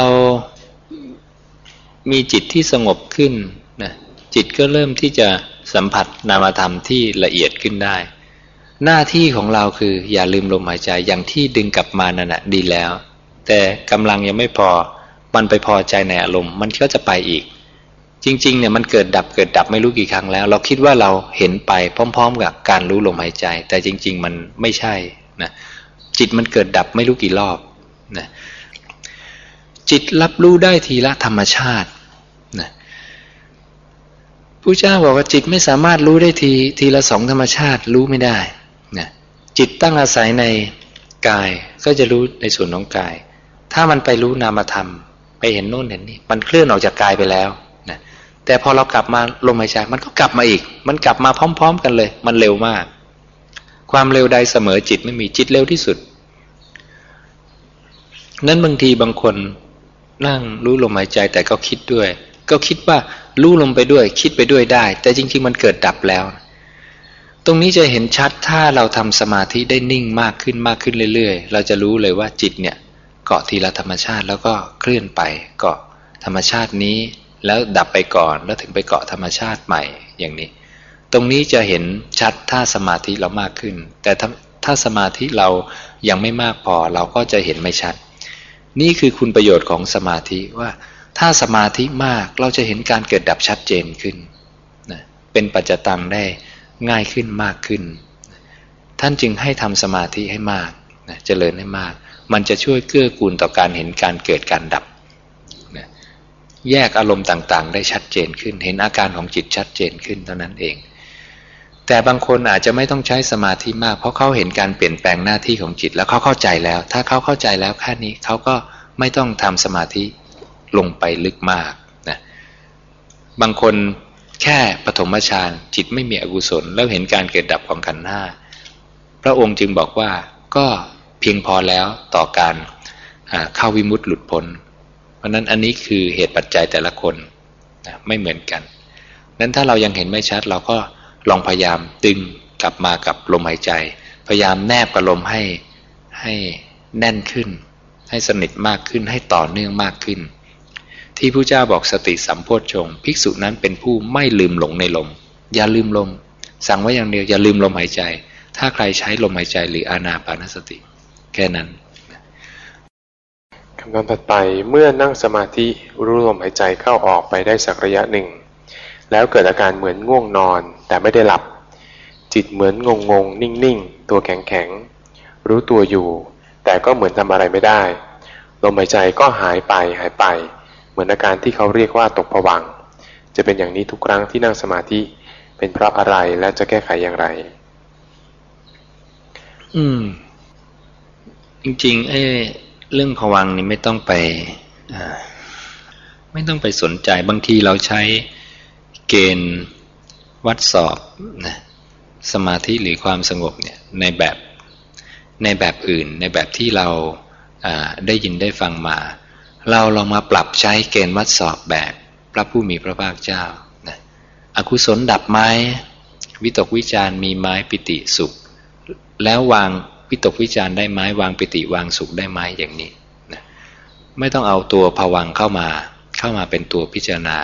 มีจิตที่สงบขึ้นนะจิตก็เริ่มที่จะสัมผัสนามธรรมที่ละเอียดขึ้นได้หน้าที่ของเราคืออย่าลืมลมหายใจอย่างที่ดึงกลับมานั่นแหะดีแล้วแต่กำลังยังไม่พอมันไปพอใจในอารมณ์มันก็จะไปอีกจริงๆเนี่ยมันเกิดดับไม่รู้กี่ครั้งแล้วเราคิดว่าเราเห็นไปพร้อมๆกับการรู้ลมหายใจแต่จริงๆมันไม่ใช่นะจิตมันเกิดดับไม่รู้กี่รอบนะจิตรับรู้ได้ทีละธรรมชาตินะพุทธเจ้าบอกว่าจิตไม่สามารถรู้ได้ทีละ2ธรรมชาติรู้ไม่ได้นะจิตตั้งอาศัยในกายก็จะรู้ในส่วนของกายถ้ามันไปรู้นามธรรมไปเห็นโน่นเห็นนี่มันเคลื่อนออกจากกายไปแล้วนะแต่พอเรากลับมาลมหายใจมันก็กลับมาอีกมันกลับมาพร้อมๆกันเลยมันเร็วมากความเร็วใดเสมอจิตไม่มีจิตเร็วที่สุดนั้นบางทีบางคนนั่งรู้ลมหายใจแต่ก็คิดด้วยก็คิดว่ารู้ลมไปด้วยคิดไปด้วยได้แต่จริงๆมันเกิดดับแล้วตรงนี้จะเห็นชัดถ้าเราทำสมาธิได้นิ่งมากขึ้นเรื่อยๆเราจะรู้เลยว่าจิตเนี่ยเกาะทีละธรรมชาติแล้วก็เคลื่อนไปเกาะธรรมชาตินี้แล้วดับไปก่อนแล้วถึงไปเกาะธรรมชาติใหม่อย่างนี้ตรงนี้จะเห็นชัดถ้าสมาธิเรามากขึ้นแต่ถ้าสมาธิเรายังไม่มากพอเราก็จะเห็นไม่ชัดนี่คือคุณประโยชน์ของสมาธิว่าถ้าสมาธิมากเราจะเห็นการเกิดดับชัดเจนขึ้นนะเป็นปัจจตังได้ง่ายขึ้นมากขึ้นท่านจึงให้ทำสมาธิให้มากนะเจริญให้มากมันจะช่วยเกื้อกูลต่อการเห็นการเกิดการดับนะแยกอารมณ์ต่างๆได้ชัดเจนขึ้นเห็นอาการของจิตชัดเจนขึ้นเท่านั้นเองแต่บางคนอาจจะไม่ต้องใช้สมาธิมากเพราะเขาเห็นการเปลี่ยนแปลงหน้าที่ของจิตแล้วเขาเข้าใจแล้วถ้าเขาเข้าใจแล้วแค่นี้เขาก็ไม่ต้องทำสมาธิลงไปลึกมากนะบางคนแค่ปฐมฌานจิตไม่มีอกุศลแล้วเห็นการเกิดดับของขันธ์ห้าพระองค์จึงบอกว่าก็เพียงพอแล้วต่อการเข้าวิมุตติหลุดพ้นเพราะนั้นอันนี้คือเหตุปัจจัยแต่ละคนนะไม่เหมือนกันนั้นถ้าเรายังเห็นไม่ชัดเราก็ลองพยายามดึงกลับมากับลมหายใจพยายามแนบกับลมให้แน่นขึ้นให้สนิทมากขึ้นให้ต่อเนื่องมากขึ้นที่พระเจ้าบอกสติสัมโพชฌงค์ภิกษุนั้นเป็นผู้ไม่ลืมหลงในลมอย่าลืมลมสั่งไว้อย่างเดียวอย่าลืมลมหายใจถ้าใครใช้ลมหายใจหรืออานาปานสติแค่นั้นคำถามถัดไปเมื่อนั่งสมาธิรู้ลมหายใจเข้าออกไปได้สักระยะหนึ่งแล้วเกิดอาการเหมือนง่วงนอนแต่ไม่ได้หลับจิตเหมือนงงนิ่งตัวแข็งรู้ตัวอยู่แต่ก็เหมือนทำอะไรไม่ได้ลมหายใจก็หายไปเหมือนอาการที่เขาเรียกว่าตกผวังค์จะเป็นอย่างนี้ทุกครั้งที่นั่งสมาธิเป็นเพราะอะไรและจะแก้ไขอย่างไรจริงๆเรื่องผวังค์นี่ไม่ต้องไปสนใจบางทีเราใช้เกณฑ์วัดสอบนะสมาธิหรือความสงบเนี่ยในแบบอื่นในแบบที่เราได้ยินได้ฟังมาเราลองมาปรับใช้เกณฑ์วัดสอบแบบพระผู้มีพระภาคเจ้านะอกุศลดับไหมวิตกวิจารมีไหมปิติสุขแล้ววางวิตกวิจารได้ไหมวางปิติวางสุขได้ไหมอย่างนี้นะไม่ต้องเอาตัวภวังค์เข้ามาเป็นตัวพิจารณา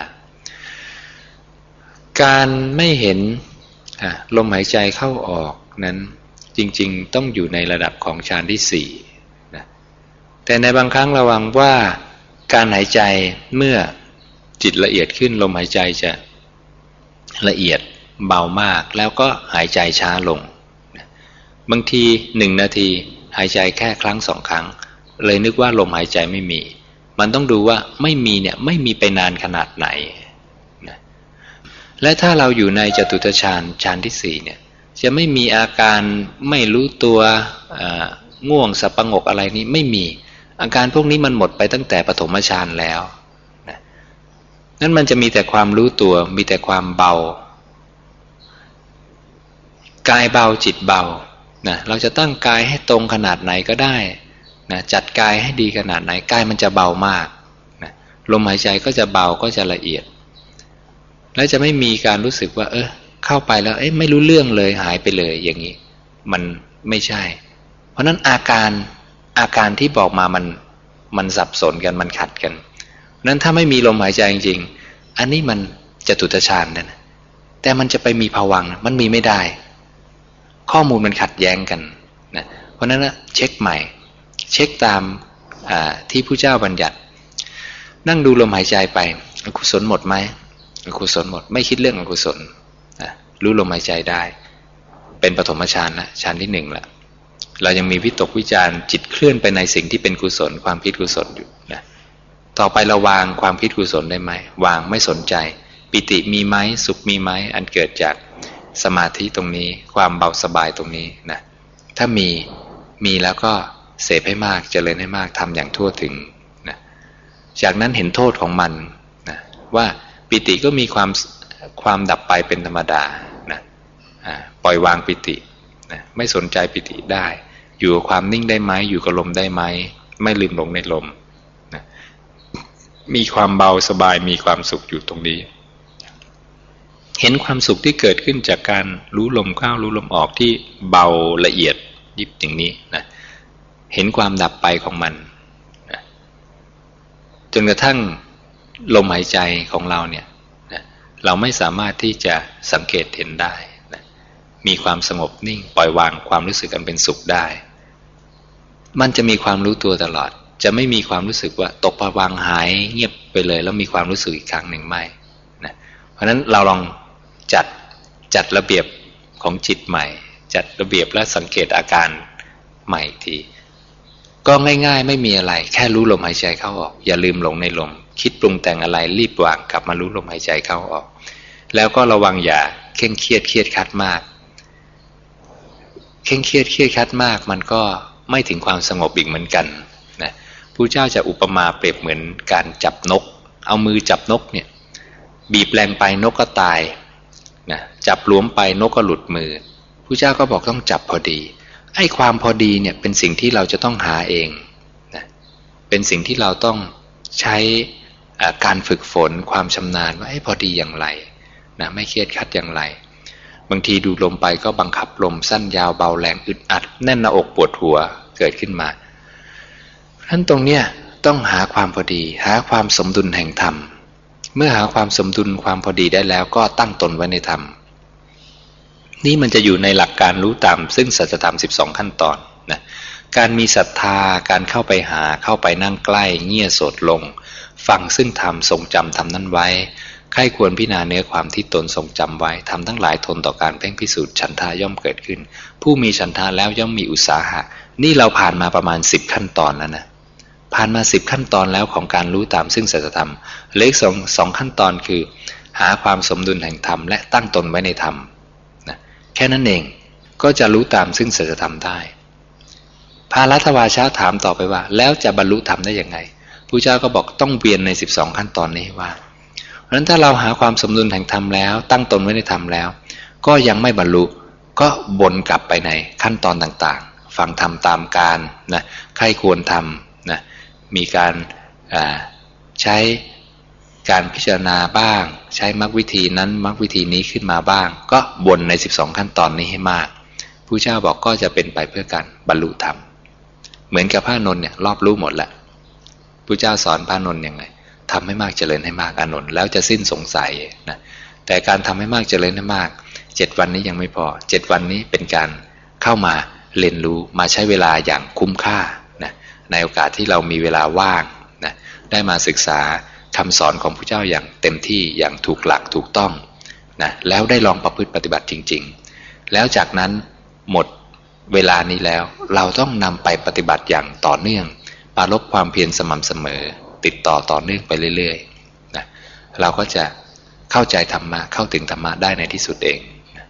การไม่เห็นลมหายใจเข้าออกนั้นจริงๆต้องอยู่ในระดับของฌานที่สี่นะแต่ในบางครั้งระวังว่าการหายใจเมื่อจิตละเอียดขึ้นลมหายใจจะละเอียดเบามากแล้วก็หายใจช้าลงนะบางที1 นาทีหายใจแค่ครั้ง2 ครั้งเลยนึกว่าลมหายใจไม่มีมันต้องดูว่าไม่มีเนี่ยไม่มีไปนานขนาดไหนนะและถ้าเราอยู่ในจตุตฌานฌานที่4เนี่ยจะไม่มีอาการไม่รู้ตัวง่วงสับประงกอะไรนี้ไม่มีอาการพวกนี้มันหมดไปตั้งแต่ปฐมฌานแล้วนะนั่นมันจะมีแต่ความรู้ตัวมีแต่ความเบากายเบาจิตเบานะเราจะตั้งกายให้ตรงขนาดไหนก็ได้นะจัดกายให้ดีขนาดไหนกายมันจะเบามากนะลมหายใจก็จะเบาก็จะละเอียดและจะไม่มีการรู้สึกว่าเข้าไปแล้วไม่รู้เรื่องเลยหายไปเลยอย่างนี้มันไม่ใช่เพราะนั้นอาการที่บอกมามันสับสนกันมันขัดกันนั้นถ้าไม่มีลมหายใจจริงๆอันนี้มันจตุตฌานนะแต่มันจะไปมีภวังค์มันมีไม่ได้ข้อมูลมันขัดแย้งกันนะเพราะนั้นนะเช็คใหม่เช็คตามที่ผู้เจ้าบัญญัตินั่งดูลมหายใจไปอกุศลหมดไหมอกุศลหมดไม่คิดเรื่องอกุศลรู้ลมหายใจได้เป็นปฐมฌานนะฌานที่1ละเรายังมีวิตกวิจารจิตเคลื่อนไปในสิ่งที่เป็นกุศลความคิดกุศลอยู่นะต่อไปเราวางความคิดกุศลได้ไหมวางไม่สนใจปิติมีไหมสุขมีไหมอันเกิดจากสมาธิตรงนี้ความเบาสบายตรงนี้นะถ้ามีแล้วก็เสพให้มากเจริญให้มากทำอย่างทั่วถึงนะจากนั้นเห็นโทษของมันนะว่าปิติก็มีความดับไปเป็นธรรมดานะปล่อยวางปิตินะไม่สนใจปิติได้อยู่กับความนิ่งได้ไหมอยู่กับลมได้ไหมไม่ลืมหลงในลมนะมีความเบาสบายมีความสุขอยู่ตรงนี้เห็นความสุขที่เกิดขึ้นจากการรู้ลมเข้ารู้ลมออกที่เบาละเอียดยิบอย่างนี้นะเห็นความดับไปของมันนะจนกระทั่งลมหายใจของเราเนี่ยนะเราไม่สามารถที่จะสังเกตเห็นได้นะมีความสงบนิ่งปล่อยวางความรู้สึกอันเป็นสุขได้มันจะมีความรู้ตัวตลอดจะไม่มีความรู้สึกว่าตกผวังค์หายเงียบไปเลยแล้วมีความรู้สึกอีกครั้งหนึ่งไม่นะเพราะฉะนั้นเราลองจัดระเบียบของจิตใหม่จัดระเบียบและสังเกตอาการใหม่ทีก็ง่ายๆไม่มีอะไรแค่รู้ลมหายใจเข้าออกอย่าลืมหลงในลมคิดปรุงแต่งอะไรรีบวางกลับมารู้ลมหายใจเข้าออกแล้วก็ระวังอย่าเคร่งเครียดคัดมากเคร่งเครียดคัดมากมันก็ไม่ถึงความสงบอีกเหมือนกันนะพระเจ้าจะอุปมาเปรียบเหมือนการจับนกเอามือจับนกเนี่ยบีบแรงไปนกก็ตายนะจับหลวมไปนกก็หลุดมือพระเจ้าก็บอกต้องจับพอดีไอ้ความพอดีเนี่ยเป็นสิ่งที่เราจะต้องหาเองนะเป็นสิ่งที่เราต้องใช้การฝึกฝนความชำนาญว่าพอดีอย่างไรนะไม่เครียดคัดอย่างไรบางทีดูลมไปก็บังคับลมสั้นยาวเบาแรงอึดอัดแน่นหน้าอกปวดหัวเกิดขึ้นมาฉะนั้นตรงเนี้ยต้องหาความพอดีหาความสมดุลแห่งธรรมเมื่อหาความสมดุลความพอดีได้แล้วก็ตั้งตนไว้ในธรรมนี่มันจะอยู่ในหลักการรู้ตามซึ่งสัจธรรม12ขั้นตอนนะการมีศรัทธาการเข้าไปหาเข้าไปนั่งใกล้เงี่ยโสดลงฟังซึ่งธรรมทรงจำธรรมนั้นไว้ใคร่ควรพิจารณาเนื้อความที่ตนทรงจำไว้ทำทั้งหลายทนต่อการเพ่งพิสูจน์ฉันทะย่อมเกิดขึ้นผู้มีฉันทะแล้วย่อมมีอุตสาหะนี่เราผ่านมาประมาณ10ขั้นตอนแล้วนะผ่านมา10ขั้นตอนแล้วของการรู้ตามซึ่งสัจธรรมเหลืออีกสองขั้นตอนคือหาความสมดุลแห่งธรรมและตั้งตนไว้ในธรรมนะแค่นั้นเองก็จะรู้ตามซึ่งสัจธรรมได้พาลัทธวาชะถามต่อไปว่าแล้วจะบรรลุธรรมได้ยังไงพระเจ้าก็บอกต้องเวียนใน12ขั้นตอนนี้ว่าเพราะฉะนั้นถ้าเราหาความสมดุลแห่งธรรมแล้วตั้งตนไว้ในธรรมแล้วก็ยังไม่บรรลุก็วนกลับไปในขั้นตอนต่างๆฟังธรรมตามการนะใครควรทำนะมีการใช้การพิจารณาบ้างใช้มรรควิธีนั้นมรรควิธีนี้ขึ้นมาบ้างก็วนใน12ขั้นตอนนี้ให้มากพระเจ้าบอกก็จะเป็นไปเพื่อการบรรลุธรรมเหมือนกับพระอานนท์เนี่ยรอบรู้หมดแล้วพระเจ้าสอนพระอานนท์ยังไงทำให้มากเจริญให้มากอานนท์แล้วจะสิ้นสงสัยนะแต่การทำให้มากเจริญให้มาก7วันนี้ยังไม่พอ7วันนี้เป็นการเข้ามาเรียนรู้มาใช้เวลาอย่างคุ้มค่านะในโอกาสที่เรามีเวลาว่างนะได้มาศึกษาคำสอนของพระเจ้าอย่างเต็มที่อย่างถูกหลักถูกต้องนะแล้วได้ลองประพฤติปฏิบัติจริงๆแล้วจากนั้นหมดเวลานี้แล้วเราต้องนำไปปฏิบัติอย่างต่อเนื่องปรารภความเพียรสม่ำเสมอติดต่อเนื่องไปเรื่อยๆนะเราก็จะเข้าใจธรรมะเข้าถึงธรรมะได้ในที่สุดเองนะ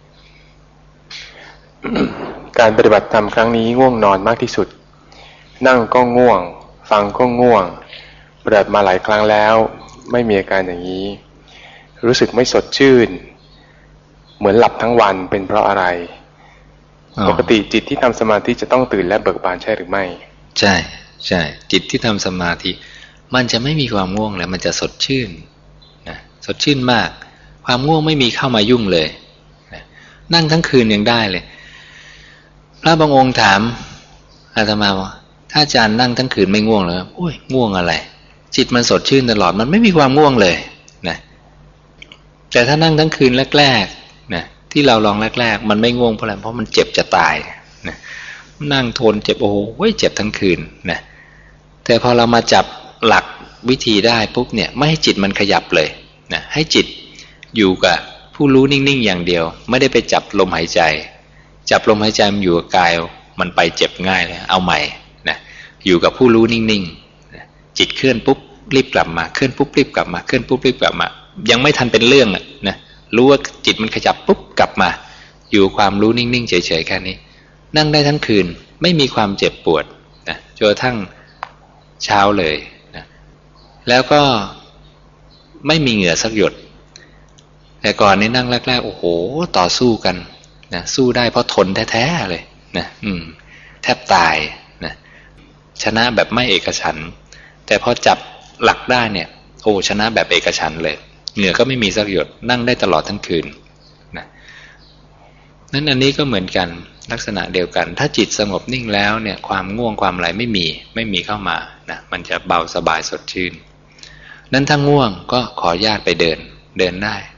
การปฏิบัติธรรมครั้งนี้ง่วงนอนมากที่สุดนั่งก็ง่วงฟังก็ง่วงปฏิบัติมาหลายครั้งแล้วไม่มีอาการอย่างนี้รู้สึกไม่สดชื่นเหมือนหลับทั้งวันเป็นเพราะอะไรปกติจิตที่ทำสมาธิจะต้องตื่นและเบิกบานใช่หรือไม่ใช่จิตที่ทำสมาธิมันจะไม่มีความง่วงแล้วมันจะสดชื่นนะสดชื่นมากความง่วงไม่มีเข้ามายุ่งเลยนะนั่งทั้งคืนยังได้เลยพระบางองค์ถามอาตมาว่าถ้าอาจารย์นั่งทั้งคืนไม่ง่วงเหรอโอ้ยง่วงอะไรจิตมันสดชื่นตลอดมันไม่มีความง่วงเลยนะแต่ถ้านั่งทั้งคืนแรกๆนะที่เราลองแรกๆมันไม่ง่วงเพราะอะไรเพราะมันเจ็บจะตายนะนั่งทนเจ็บโอ้โหเจ็บทั้งคืนนะแต่พอเรามาจับหลักวิธีได้ปุ๊บเนี่ยไม่ให้จิตมันขยับเลยนะให้จิตอยู่กับผู้รู้นิ่งๆอย่างเดียวไม่ได้ไปจับลมหายใจจับลมหายใจมันอยู่กับกายมันไปเจ็บง่ายเลยเอาใหม่นะอยู่กับผู้รู้นิ่งๆนะจิตเคลื่อนปุ๊บรีบกลับมาเคลื่อนปุ๊บรีบกลับมาเคลื่อนปุ๊บรีบกลับมายังไม่ทันเป็นเรื่องนะรู้ว่าจิตมันขยับปุ๊บกลับมาอยู่ความรู้นิ่งๆเฉยๆแค่นี้นั่งได้ทั้งคืนไม่มีความเจ็บปวดนะจนกระทั่งเช้าเลยนะแล้วก็ไม่มีเหงื่อสักหยดแต่ก่อนนี้นั่งแรกๆโอ้โหต่อสู้กันนะสู้ได้เพราะทนแท้ๆเลยนะแทบตายนะชนะแบบไม่เอกฉันท์แต่พอจับหลักได้เนี่ยโอ้ชนะแบบเอกฉันท์เลยเหงื่อก็ไม่มีสักหยดนั่งได้ตลอดทั้งคืนนะนั้นอันนี้ก็เหมือนกันลักษณะเดียวกันถ้าจิตสงบนิ่งแล้วเนี่ยความง่วงความอะไรไม่มีเข้ามานะมันจะเบาสบายสดชื่นนั้นถ้าง่วงก็ขอญาติไปเดินได้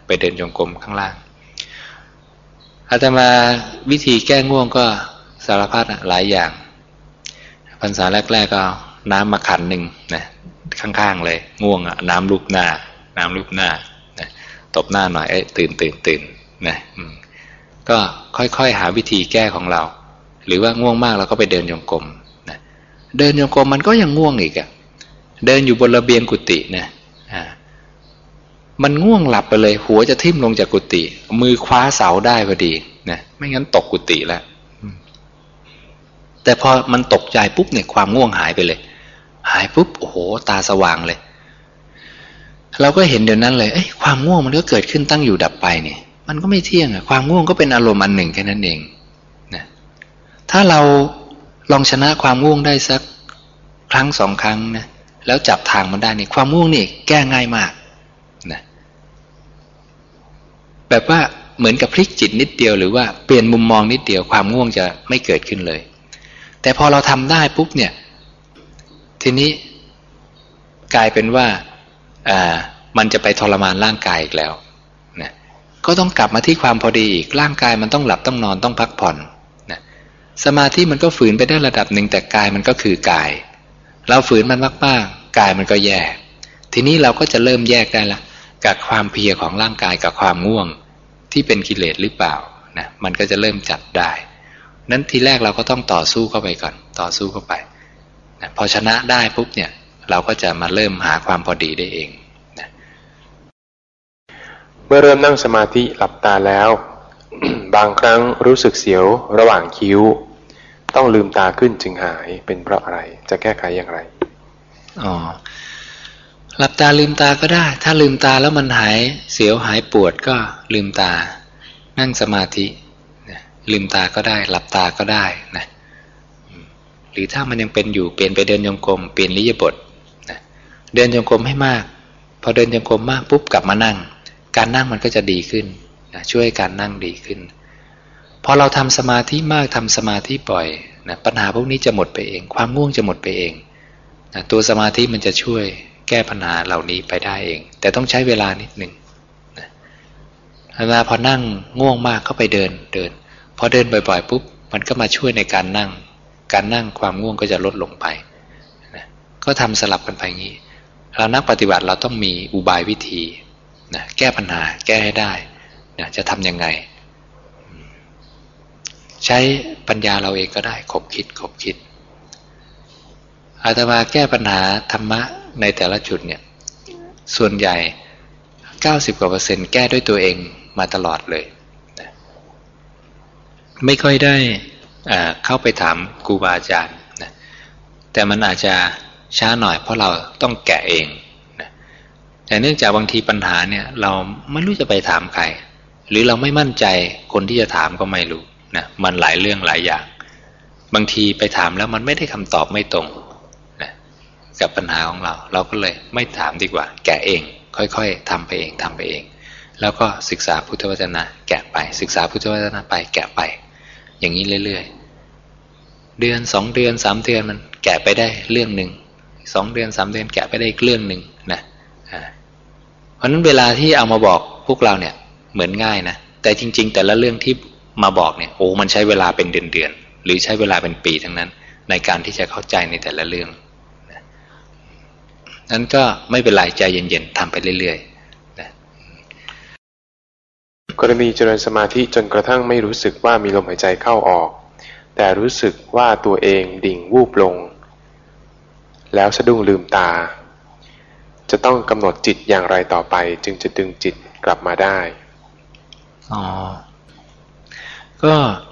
ไปเดินจงกรมข้างล่างอาตมาวิธีแก้ง่วงก็สารพัดหลายอย่างพรรษาแรกๆก็น้ำมาขันหนึ่งนะข้างๆเลยง่วงน้ำลูบหน้านะตบหน้าหน่อยตื่นนะก็ค่อยๆหาวิธีแก้ของเราหรือว่าง่วงมากเราก็ไปเดินจงกรมนะเดินจงกรมมันก็ยังง่วงอีกเดินอยู่บนระเบียงกุฏินะมันง่วงหลับไปเลยหัวจะทิ่มลงจากกุฏิมือคว้าเสาได้พอดีนะไม่งั้นตกกุฏิแล้วแต่พอมันตกใจปุ๊บเนี่ยความง่วงหายไปเลยหายปุ๊บโอ้โหตาสว่างเลยเราก็เห็นเดี๋ยวนั้นเลยความง่วงมันก็เกิดขึ้นตั้งอยู่ดับไปเนี่ยมันก็ไม่เที่ยงความง่วงก็เป็นอารมณ์อันหนึ่งแค่นั้นเองนะถ้าเราลองชนะความง่วงได้สักครั้งสองครั้งนะแล้วจับทางมันได้นี่ความง่วงนี่แก้ง่ายมากนะแบบว่าเหมือนกับพลิกจิตนิดเดียวหรือว่าเปลี่ยนมุมมองนิดเดียวความง่วงจะไม่เกิดขึ้นเลยแต่พอเราทำได้ปุ๊บเนี่ยทีนี้กลายเป็นว่ามันจะไปทรมานร่างกายอีกแล้วนะก็ต้องกลับมาที่ความพอดีอีกร่างกายมันต้องหลับต้องนอนต้องพักผ่อนนะสมาธิมันก็ฝืนไปได้ระดับหนึ่งแต่กายมันก็คือกายเราฝืนมันมากๆกายมันก็แย่ทีนี้เราก็จะเริ่มแยกได้ละกับความเพลียของร่างกายกับความง่วงที่เป็นกิเลสหรือเปล่านะมันก็จะเริ่มจัดได้นั้นทีแรกเราก็ต้องต่อสู้เข้าไปก่อนต่อสู้เข้าไปนะพอชนะได้ปุ๊บเนี่ยเราก็จะมาเริ่มหาความพอดีได้เองนะเมื่อเริ่มนั่งสมาธิหลับตาแล้ว บางครั้งรู้สึกเสียวระหว่างคิ้วต้องลืมตาขึ้นจึงหายเป็นเพราะอะไรจะแก้ไขอย่างไรหลับตาลืมตาก็ได้ถ้าลืมตาแล้วมันหายเสียวหายปวดก็ลืมตานั่งสมาธิลืมตาก็ได้หลับตาก็ได้นะหรือถ้ามันยังเป็นอยู่เปลี่ยนไปเดินจงกรมเปลี่ยนอิริยาบถนะเดินจงกรมให้มากพอเดินจงกรมมากปุ๊บกลับมานั่งการนั่งมันก็จะดีขึ้นนะช่วยการนั่งดีขึ้นพอเราทำสมาธิมากทำสมาธิบ่อยนะปัญหาพวกนี้จะหมดไปเองความง่วงจะหมดไปเองนะตัวสมาธิมันจะช่วยแก้ปัญหาเหล่านี้ไปได้เองแต่ต้องใช้เวลานิดนึงนะเวลาพอนั่งง่วงมากก็ไปเดินพอเดินบ่อยๆปุ๊บมันก็มาช่วยในการนั่งความง่วงก็จะลดลงไปนะก็ทำสลับกันไปงี้เรานักปฏิบัติเราต้องมีอุบายวิธีนะแก้ปัญหาแก้ให้ได้นะจะทำยังไงใช้ปัญญาเราเองก็ได้ขบคิดอาตมาแก้ปัญหาธรรมะในแต่ละจุดเนี่ยส่วนใหญ่90%แก้ด้วยตัวเองมาตลอดเลยนะไม่ค่อยได้เข้าไปถามครูบาอาจารย์นะแต่มันอาจจะช้าหน่อยเพราะเราต้องแกะเองนะแต่เนื่องจากบางทีปัญหาเนี่ยเราไม่รู้จะไปถามใครหรือเราไม่มั่นใจคนที่จะถามก็ไม่รู้นะมันหลายเรื่องหลายอย่างบางทีไปถามแล้วมันไม่ได้คำตอบไม่ตรงนะกับปัญหาของเราก็เลยไม่ถามดีกว่าแกะเองค่อยๆทำไปเองแล้วก็ศึกษาพุทธวจนะแกะไปศึกษาพุทธวจนะไปแกะไปอย่างนี้เรื่อยๆเดือน2เดือน3เดือนมันแกะไปได้เรื่องหนึ่ง2เดือน3เดือนแกะไปได้อีกเรื่องหนึ่งนะเพราะนั้นเวลาที่เอามาบอกพวกเราเนี่ยเหมือนง่ายนะแต่จริงๆแต่ละเรื่องที่มาบอกเนี่ยโอ้มันใช้เวลาเป็นเดือนหรือใช้เวลาเป็นปีทั้งนั้นในการที่จะเข้าใจในแต่ละเรื่องนั้นก็ไม่เป็นไรใจเย็นๆทำไปเรื่อยๆนะกรณีเจริญสมาธิจนกระทั่งไม่รู้สึกว่ามีลมหายใจเข้าออกแต่รู้สึกว่าตัวเองดิ่งวูบลงแล้วสะดุ้งลืมตาจะต้องกำหนดจิตอย่างไรต่อไปจึงจะดึงจิตกลับมาได้ก็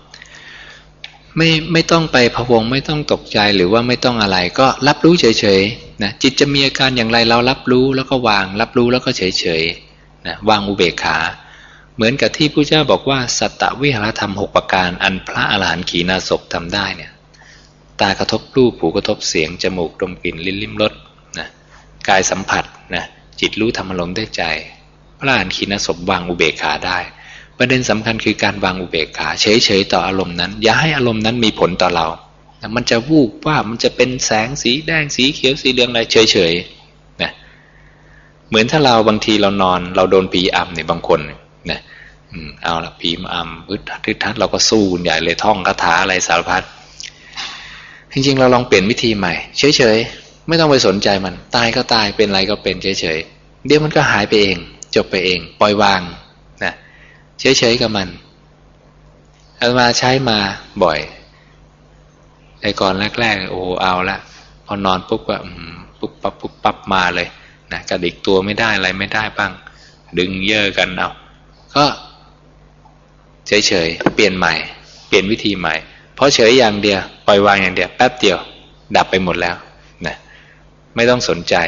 ไม่ต้องไปพะวงไม่ต้องตกใจหรือว่าไม่ต้องอะไรก็รับรู้เฉยๆนะจิตจะมีอาการอย่างไรเรารับรู้แล้วก็วางรับรู้แล้วก็เฉยๆนะวางอุเบกขาเหมือนกับที่พระเจ้าบอกว่าสัตตวิหารธรรม6ประการอันพระอรหันต์ขีณาสพทำได้เนี่ยตากระทบรูปหูกระทบเสียงจมูกดมกลิ่นลิ้นลิ้มรสนะกายสัมผัสนะจิตรู้ธรรมอารมณ์ได้ใจพระอรหันต์ขีณาสพวางอุเบกขาได้ประเด็นสำคัญคือการวางอุเบกขาเฉยๆต่ออารมณ์นั้นอย่าให้อารมณ์นั้นมีผลต่อเรามันจะวูบว่ามันจะเป็นแสงสีแดงสีเขียวสีเหลืองอะไรเฉยๆนะเหมือนถ้าเราบางทีเรานอนเราโดนผีอำเนี่ยบางคนนะเอาละผีมาอำอึดทัดเราก็สู้ใหญ่เลยท่องคาถาอะไรสารพัดจริงๆเราลองเปลี่ยนวิธีใหม่เฉยๆไม่ต้องไปสนใจมันตายก็ตายเป็นอะไรก็เป็นเฉยๆเดี๋ยวมันก็หายไปเองจบไปเองปล่อยวางนะเฉยๆกับมันอาตมาใช้มาบ่อยไอ้ก่อนแรกๆโอ้เอาละพอนอนปุ๊บก็ปุ๊บปั๊บมาเลยนะกระดิกตัวไม่ได้อะไรไม่ได้บ้างดึงเย่อกันเอาก็เฉยๆเปลี่ยนใหม่เปลี่ยนวิธีใหม่เพราะเฉยอย่างเดียวปล่อยวางอย่างเดียวแป๊บเดียวดับไปหมดแล้วนะไม่ต้องสนใจ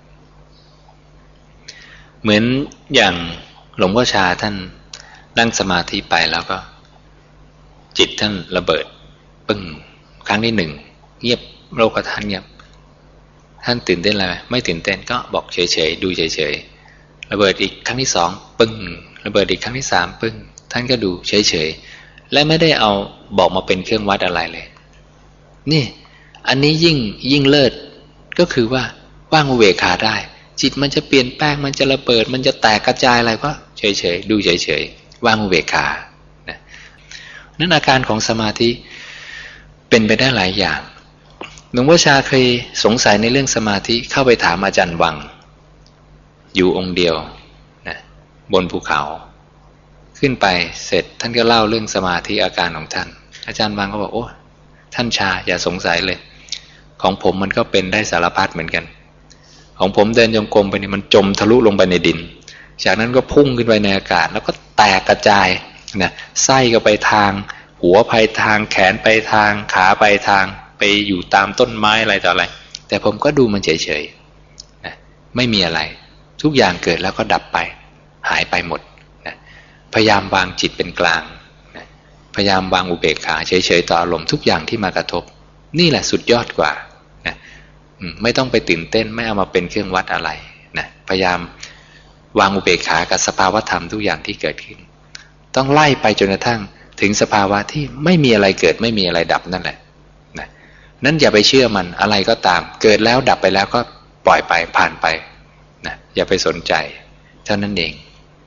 เหมือนอย่างหลวงพ่อชาท่านนั่งสมาธิไปแล้วก็จิตท่านระเบิดปึ้งครั้งที่หนึ่งเงียบโลกธาตุเงียบท่านตื่นเต้นอะไรไหมไม่ตื่นเต้นก็บอกเฉยๆดูเฉยๆระเบิดอีกครั้งที่สองปึ้งระเบิดอีกครั้งที่สามปึ้งท่านก็ดูเฉยๆและไม่ได้เอาบอกมาเป็นเครื่องวัดอะไรเลยนี่อันนี้ยิ่งเลิศก็คือว่าว่างอุเบกขาได้จิตมันจะเปลี่ยนแปลงมันจะระเบิดมันจะแตกกระจายอะไรก็เฉยๆดูเฉยๆว่างอุเบกขานั้นอาการของสมาธิเป็นไปได้หลายอย่างหลวงพ่อชาเคยสงสัยในเรื่องสมาธิเข้าไปถามอาจารย์วังอยู่องค์เดียวนะบนภูเขาขึ้นไปเสร็จท่านก็เล่าเรื่องสมาธิอาการของท่านอาจารย์วังก็บอกโอ้ท่านชาอย่าสงสัยเลยของผมมันก็เป็นได้สารพัดเหมือนกันของผมเดินจงกรมไปเนี่ยมันจมทะลุลงไปในดินจากนั้นก็พุ่งขึ้นไปในอากาศแล้วก็แตกกระจายนะไส้ก็ไปทางหัวไปทางแขนไปทางขาไปทางไปอยู่ตามต้นไม้อะไรต่ออะไรแต่ผมก็ดูมันเฉยๆนะไม่มีอะไรทุกอย่างเกิดแล้วก็ดับไปหายไปหมดนะพยายามวางจิตเป็นกลางนะพยายามวางอุเบกขาเฉยๆต่ออารมณ์ทุกอย่างที่มากระทบนี่แหละสุดยอดกว่านะไม่ต้องไปตื่นเต้นไม่เอามาเป็นเครื่องวัดอะไรนะพยายามวางอุเบกขากับสภาวธรรมทุกอย่างที่เกิดขึ้นต้องไล่ไปจนกระทั่งถึงสภาวะที่ไม่มีอะไรเกิดไม่มีอะไรดับนั่นแหละนะนั้นอย่าไปเชื่อมันอะไรก็ตามเกิดแล้วดับไปแล้วก็ปล่อยไปผ่านไปนะอย่าไปสนใจเท่านั้นเอง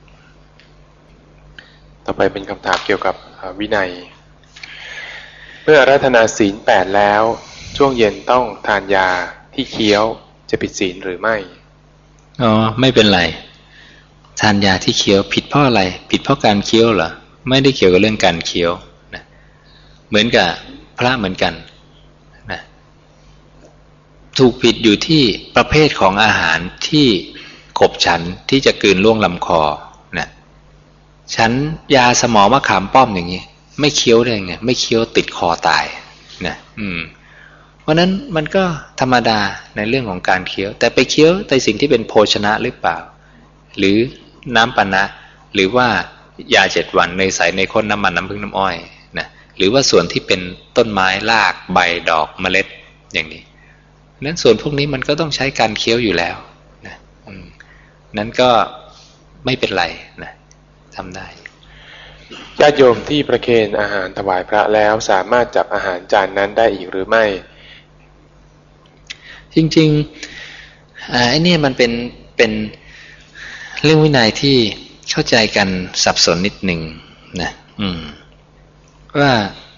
ต่อไปเป็นคำถามเกี่ยวกับวินัยเมื่ออาราธนาศีล 8แล้วช่วงเย็นต้องทานยาที่เคี้ยวจะผิดศีลหรือไม่อ๋อไม่เป็นไรทานยาที่เคี้ยวผิดเพราะอะไรผิดเพราะการเคี้ยวเหรอไม่ได้เกี่ยวกับเรื่องการเคี้ยวนะเหมือนกับพระเหมือนกันนะถูกผิดอยู่ที่ประเภทของอาหารที่ขบฉันที่จะกลืนล่วงลำคอนะฉันยาสมอมะขามป้อมอย่างนี้ไม่เคี้ยวได้ไงไม่เคี้ยวติดคอตายนะเพราะนั้นมันก็ธรรมดาในเรื่องของการเคี้ยวแต่ไปเคี้ยวในสิ่งที่เป็นโภชนะหรือเปล่าหรือน้ำปานะหรือว่ายา7 วันเนยใสในข้นน้ำมันน้ำผึ้งน้ำอ้อยนะหรือว่าส่วนที่เป็นต้นไม้รากใบดอกเมล็ดอย่างนี้นั้นส่วนพวกนี้มันก็ต้องใช้การเคี้ยวอยู่แล้วนะนั้นก็ไม่เป็นไรนะทำได้ญาติโยมที่ประเคนอาหารถวายพระแล้วสามารถจับอาหารจานนั้นได้อีกหรือไม่จริงๆไอ้นี่มันเป็นเรื่องวินัยที่เข้าใจกันสับสนนิดหนึ่งนะว่า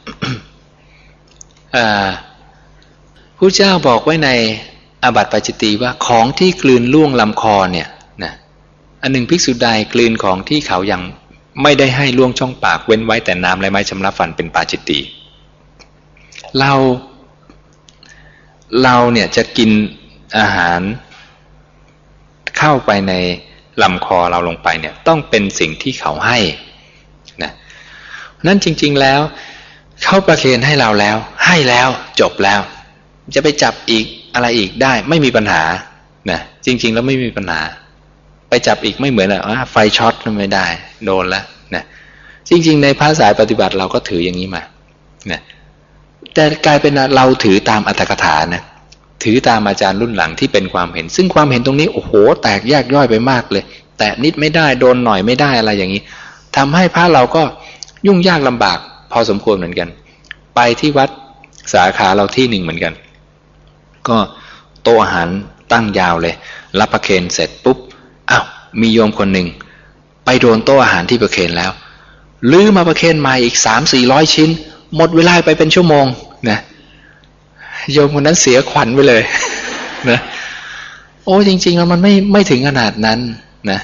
พระเจ้าบอกไว้ในอาบัติปาจิตตีว่าของที่กลืนล่วงลำคอเนี่ยนะอันหนึ่งภิกษุใดกลืนของที่เขายังไม่ได้ให้ล่วงช่องปากเว้นไว้แต่น้ำและไม้ชำระฟันเป็นปาจิตตีเราเนี่ยจะกินอาหารเข้าไปในลำคอเราลงไปเนี่ยต้องเป็นสิ่งที่เขาให้นะนั่นจริงๆแล้วเขาประเคนให้เราแล้วให้แล้วจบแล้วจะไปจับอีกอะไรอีกได้ไม่มีปัญหานะจริงๆแล้วไม่มีปัญหาไปจับอีกไม่เหมือนไฟช็อตไม่ได้โดนแล้วนะจริงๆในภาษาปฏิบัติเราก็ถืออย่างนี้มานะแต่กลายเป็นเราถือตามอัตถกถานะถือตามอาจารย์รุ่นหลังที่เป็นความเห็นซึ่งความเห็นตรงนี้โอ้โหแตกแยกย่อยไปมากเลยแตะนิดไม่ได้โดนหน่อยไม่ได้อะไรอย่างนี้ทำให้พระเราก็ยุ่งยากลำบากพอสมควรเหมือนกันไปที่วัดสาขาเราที่หนึ่งเหมือนกันก็โต๊ะอาหารตั้งยาวเลยรับประเคนเสร็จปุ๊บมีโยมคนหนึ่งไปโดนโต๊ะอาหารที่ประเคนแล้วลื้อมาประเคนใหม่อีก300-400 ชิ้นหมดเวลาไปเป็นชั่วโมงนะโยมคนนั้นเสียขวัญไปเลยนะโอ้จริงๆแล้วมันไม่ถึงขนาดนั้นนะ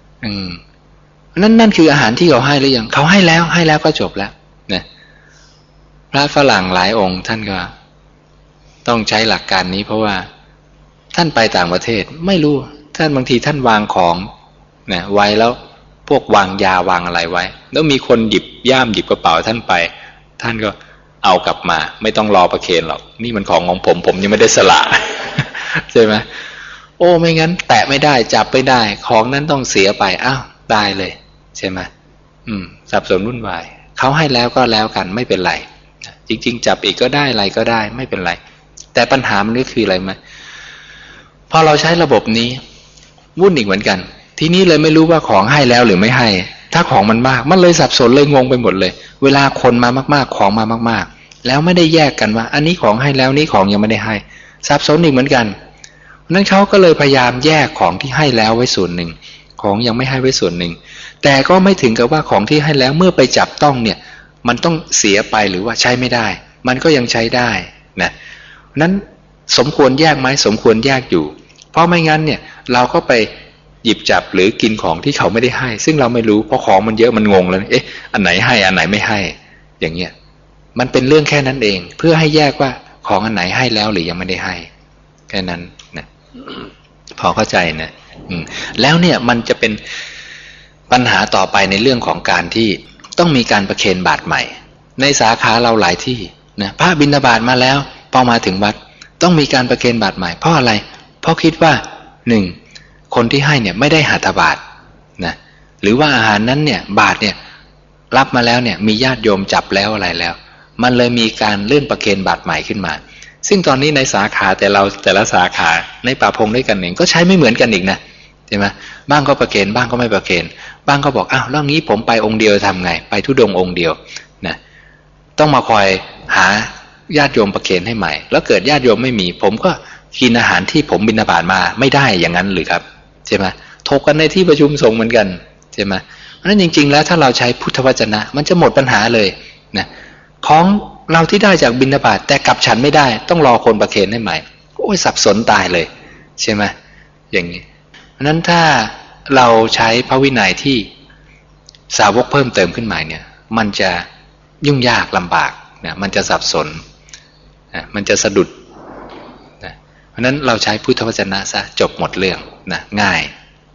นั่นคืออาหารที่เขาให้หรือยังเขาให้แล้วก็จบแล้วนะพระฝรั่งหลายองค์ท่านก็ต้องใช้หลักการนี้เพราะว่าท่านไปต่างประเทศไม่รู้ท่านบางทีท่านวางของนะไว้แล้วพวกวางยาวางอะไรไว้แล้วมีคนหยิบกระเป๋าท่านไปท่านก็เอากลับมาไม่ต้องรอประเคนหรอกนี่มันของผมยังไม่ได้สละ ใช่ไหมโอ้ไม่งั้นแตะไม่ได้จับไม่ได้ของนั้นต้องเสียไปอ้าวตายเลยใช่ไหมสับสนวุ่นวายเขาให้แล้วก็แล้วกันไม่เป็นไรจริงๆจับอีกก็ได้อะไรก็ได้ไม่เป็นไรแต่ปัญหามันก็คืออะไรไหมพอเราใช้ระบบนี้วุ่นอีกเหมือนกันทีนี้เลยไม่รู้ว่าของให้แล้วหรือไม่ให้ถ้าของมันมากมันเลยสับสนเลยงงไปหมดเลยเวลาคนมามากๆของมามากๆแล้วไม่ได้แยกกันว่าอันนี้ของให้แล้วนี่ของยังไม่ได้ให้สับสนอีกเหมือนกันนั้นเขาก็เลยพยายามแยกของที่ให้แล้วไว้ส่วนหนึ่งของยังไม่ให้ไว้ส่วนหนึ่งแต่ก็ไม่ถึงกับว่าของที่ให้แล้วเมื่อไปจับต้องเนี่ยมันต้องเสียไปหรือว่าใช้ไม่ได้มันก็ยังใช้ได้นะนั้นสมควรแยกไหมสมควรแยกอยู่เพราะไม่งั้นเนี่ยเราก็ไปหยิบจับหรือกินของที่เขาไม่ได้ให้ซึ่งเราไม่รู้เพราะของมันเยอะมันงงแล้วเอ๊ะอันไหนให้อันไหนไม่ให้อย่างเงี้ยมันเป็นเรื่องแค่นั้นเองเพื่อให้แยกว่าของอันไหนให้แล้วหรือยังไม่ได้ให้แค่นั้นนะพอเข้าใจนะแล้วเนี่ยมันจะเป็นปัญหาต่อไปในเรื่องของการที่ต้องมีการประเคนบาตรใหม่ในสาขาเราหลายที่นะพระบิณฑบาตมาแล้วพอมาถึงวัดต้องมีการประเคนบาตรใหม่เพราะอะไรเพราะคิดว่าคนที่ให้เนี่ยไม่ได้หัตถบาตรนะหรือว่าอาหารนั้นเนี่ยบาตรเนี่ยรับมาแล้วเนี่ยมีญาติโยมจับแล้วอะไรแล้วมันเลยมีการเลื่อนประเคนบาตรใหม่ขึ้นมาซึ่งตอนนี้ในสาขาแต่ละสาขาในป่าพงด้วยกันเองก็ใช้ไม่เหมือนกันอีกนะใช่ไหมบ้างก็ประเคนบ้างก็ไม่ประเคนบ้างก็บอกอ้าวแล้วงี้ผมไปองค์เดียวทำไงไปธุดงค์องค์เดียวนะต้องมาคอยหาญาติโยมประเคนให้ใหม่แล้วเกิดญาติโยมไม่มีผมก็กินอาหารที่ผมบิณฑบาตมาไม่ได้อย่างนั้นหรือครับใช่ไหมถกกันในที่ประชุมสงฆ์เหมือนกันใช่ไหมเพราะนั้นจริงๆแล้วถ้าเราใช้พุทธวจนะมันจะหมดปัญหาเลยนะของเราที่ได้จากบิณฑบาตแต่กลับฉันไม่ได้ต้องรอคนประเคนให้ใหม่โอ้ยสับสนตายเลยใช่ไหมอย่างนี้เพราะนั้นถ้าเราใช้พระวินัยที่สาวกเพิ่มเติมขึ้นมาเนี่ยมันจะยุ่งยากลำบากนะมันจะสับสนนะมันจะสะดุดนะเพราะนั้นเราใช้พุทธวจนะซะจบหมดเรื่องนะง่าย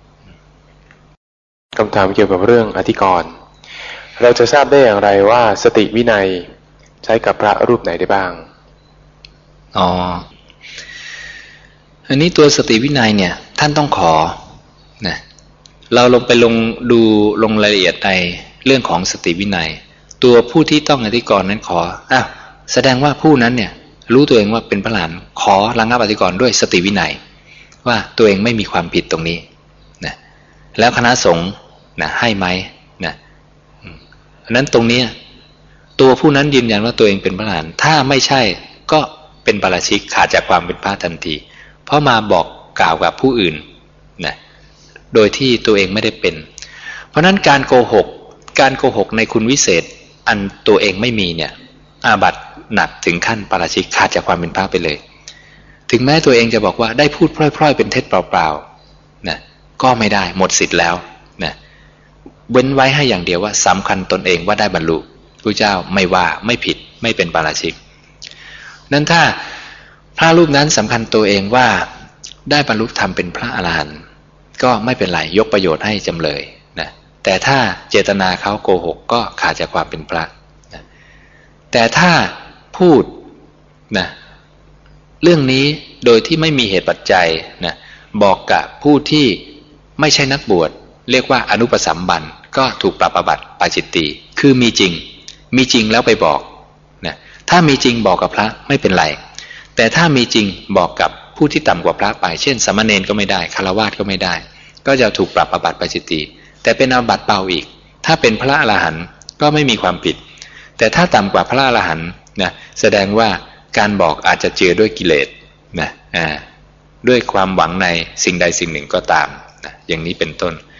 คำถามเกี่ยวกับเรื่องอธิกรณ์เราจะทราบได้อย่างไรว่าสติวินัยใช้กับพระรูปไหนได้บ้างอันนี้ตัวสติวินัยเนี่ยท่านต้องขอนะเราลงรายละเอียดในเรื่องของสติวินัยตัวผู้ที่ต้องอธิกรณ์นั้นขอแสดงว่าผู้นั้นเนี่ยรู้ตัวเองว่าเป็นพระอรหันต์ขอระงับอธิกรณ์ด้วยสติวินัยว่าตัวเองไม่มีความผิดตรงนี้นะแล้วคณะสงฆ์นะให้ไหมนะอันนั้นตรงนี้ตัวผู้นั้นยืนยันว่าตัวเองเป็นพระอรหันต์ถ้าไม่ใช่ก็เป็นปาราชิกขาดจากความเป็นพระทันทีเพราะมาบอกกล่าวกับผู้อื่นนะโดยที่ตัวเองไม่ได้เป็นเพราะนั้นการโกหกในคุณวิเศษอันตัวเองไม่มีเนี่ยอาบัติหนักถึงขั้นปาราชิกขาดจากความเป็นพระไปเลยถึงแม้ตัวเองจะบอกว่าได้พูดพร่อยๆเป็นเท็จเปล่าๆนะก็ไม่ได้หมดสิทธิ์แล้วนะเว้นไว้ให้อย่างเดียวว่าสำคัญตนเองว่าได้บรรลุพระเจ้าไม่ว่าไม่ผิดไม่เป็นปาราชิกนั้นถ้าพระรูปนั้นสำคัญตัวเองว่าได้บรรลุธรรมเป็นพระอรหันต์ก็ไม่เป็นไรยกประโยชน์ให้จำเลยนะแต่ถ้าเจตนาเขาโกหกก็ขาดจากความเป็นพระนะแต่ถ้าพูดนะเรื่องนี้โดยที่ไม่มีเหตุปัจจัยนะบอกกับผู้ที่ไม่ใช่นักบวชเรียกว่าอนุปสัมบันก็ถูกปรับอาบัติปาจิตตีคือมีจริงแล้วไปบอกนะถ้ามีจริงบอกกับพระไม่เป็นไรแต่ถ้ามีจริงบอกกับผู้ที่ต่ำกว่าพระไปเช่นสามเณรก็ไม่ได้ฆราวาสก็ไม่ได้ก็จะถูกปรับอาบัติปาจิตตีแต่เป็นอาบัติเบาอีกถ้าเป็นพระอรหันต์ก็ไม่มีความผิดแต่ถ้าต่ำกว่าพระอรหันต์นะแสดงว่าการบอกอาจจะเจือด้วยกิเลสนะด้วยความหวังในสิ่งใดสิ่งหนึ่งก็ตามนะอย่างนี้เป็นต้น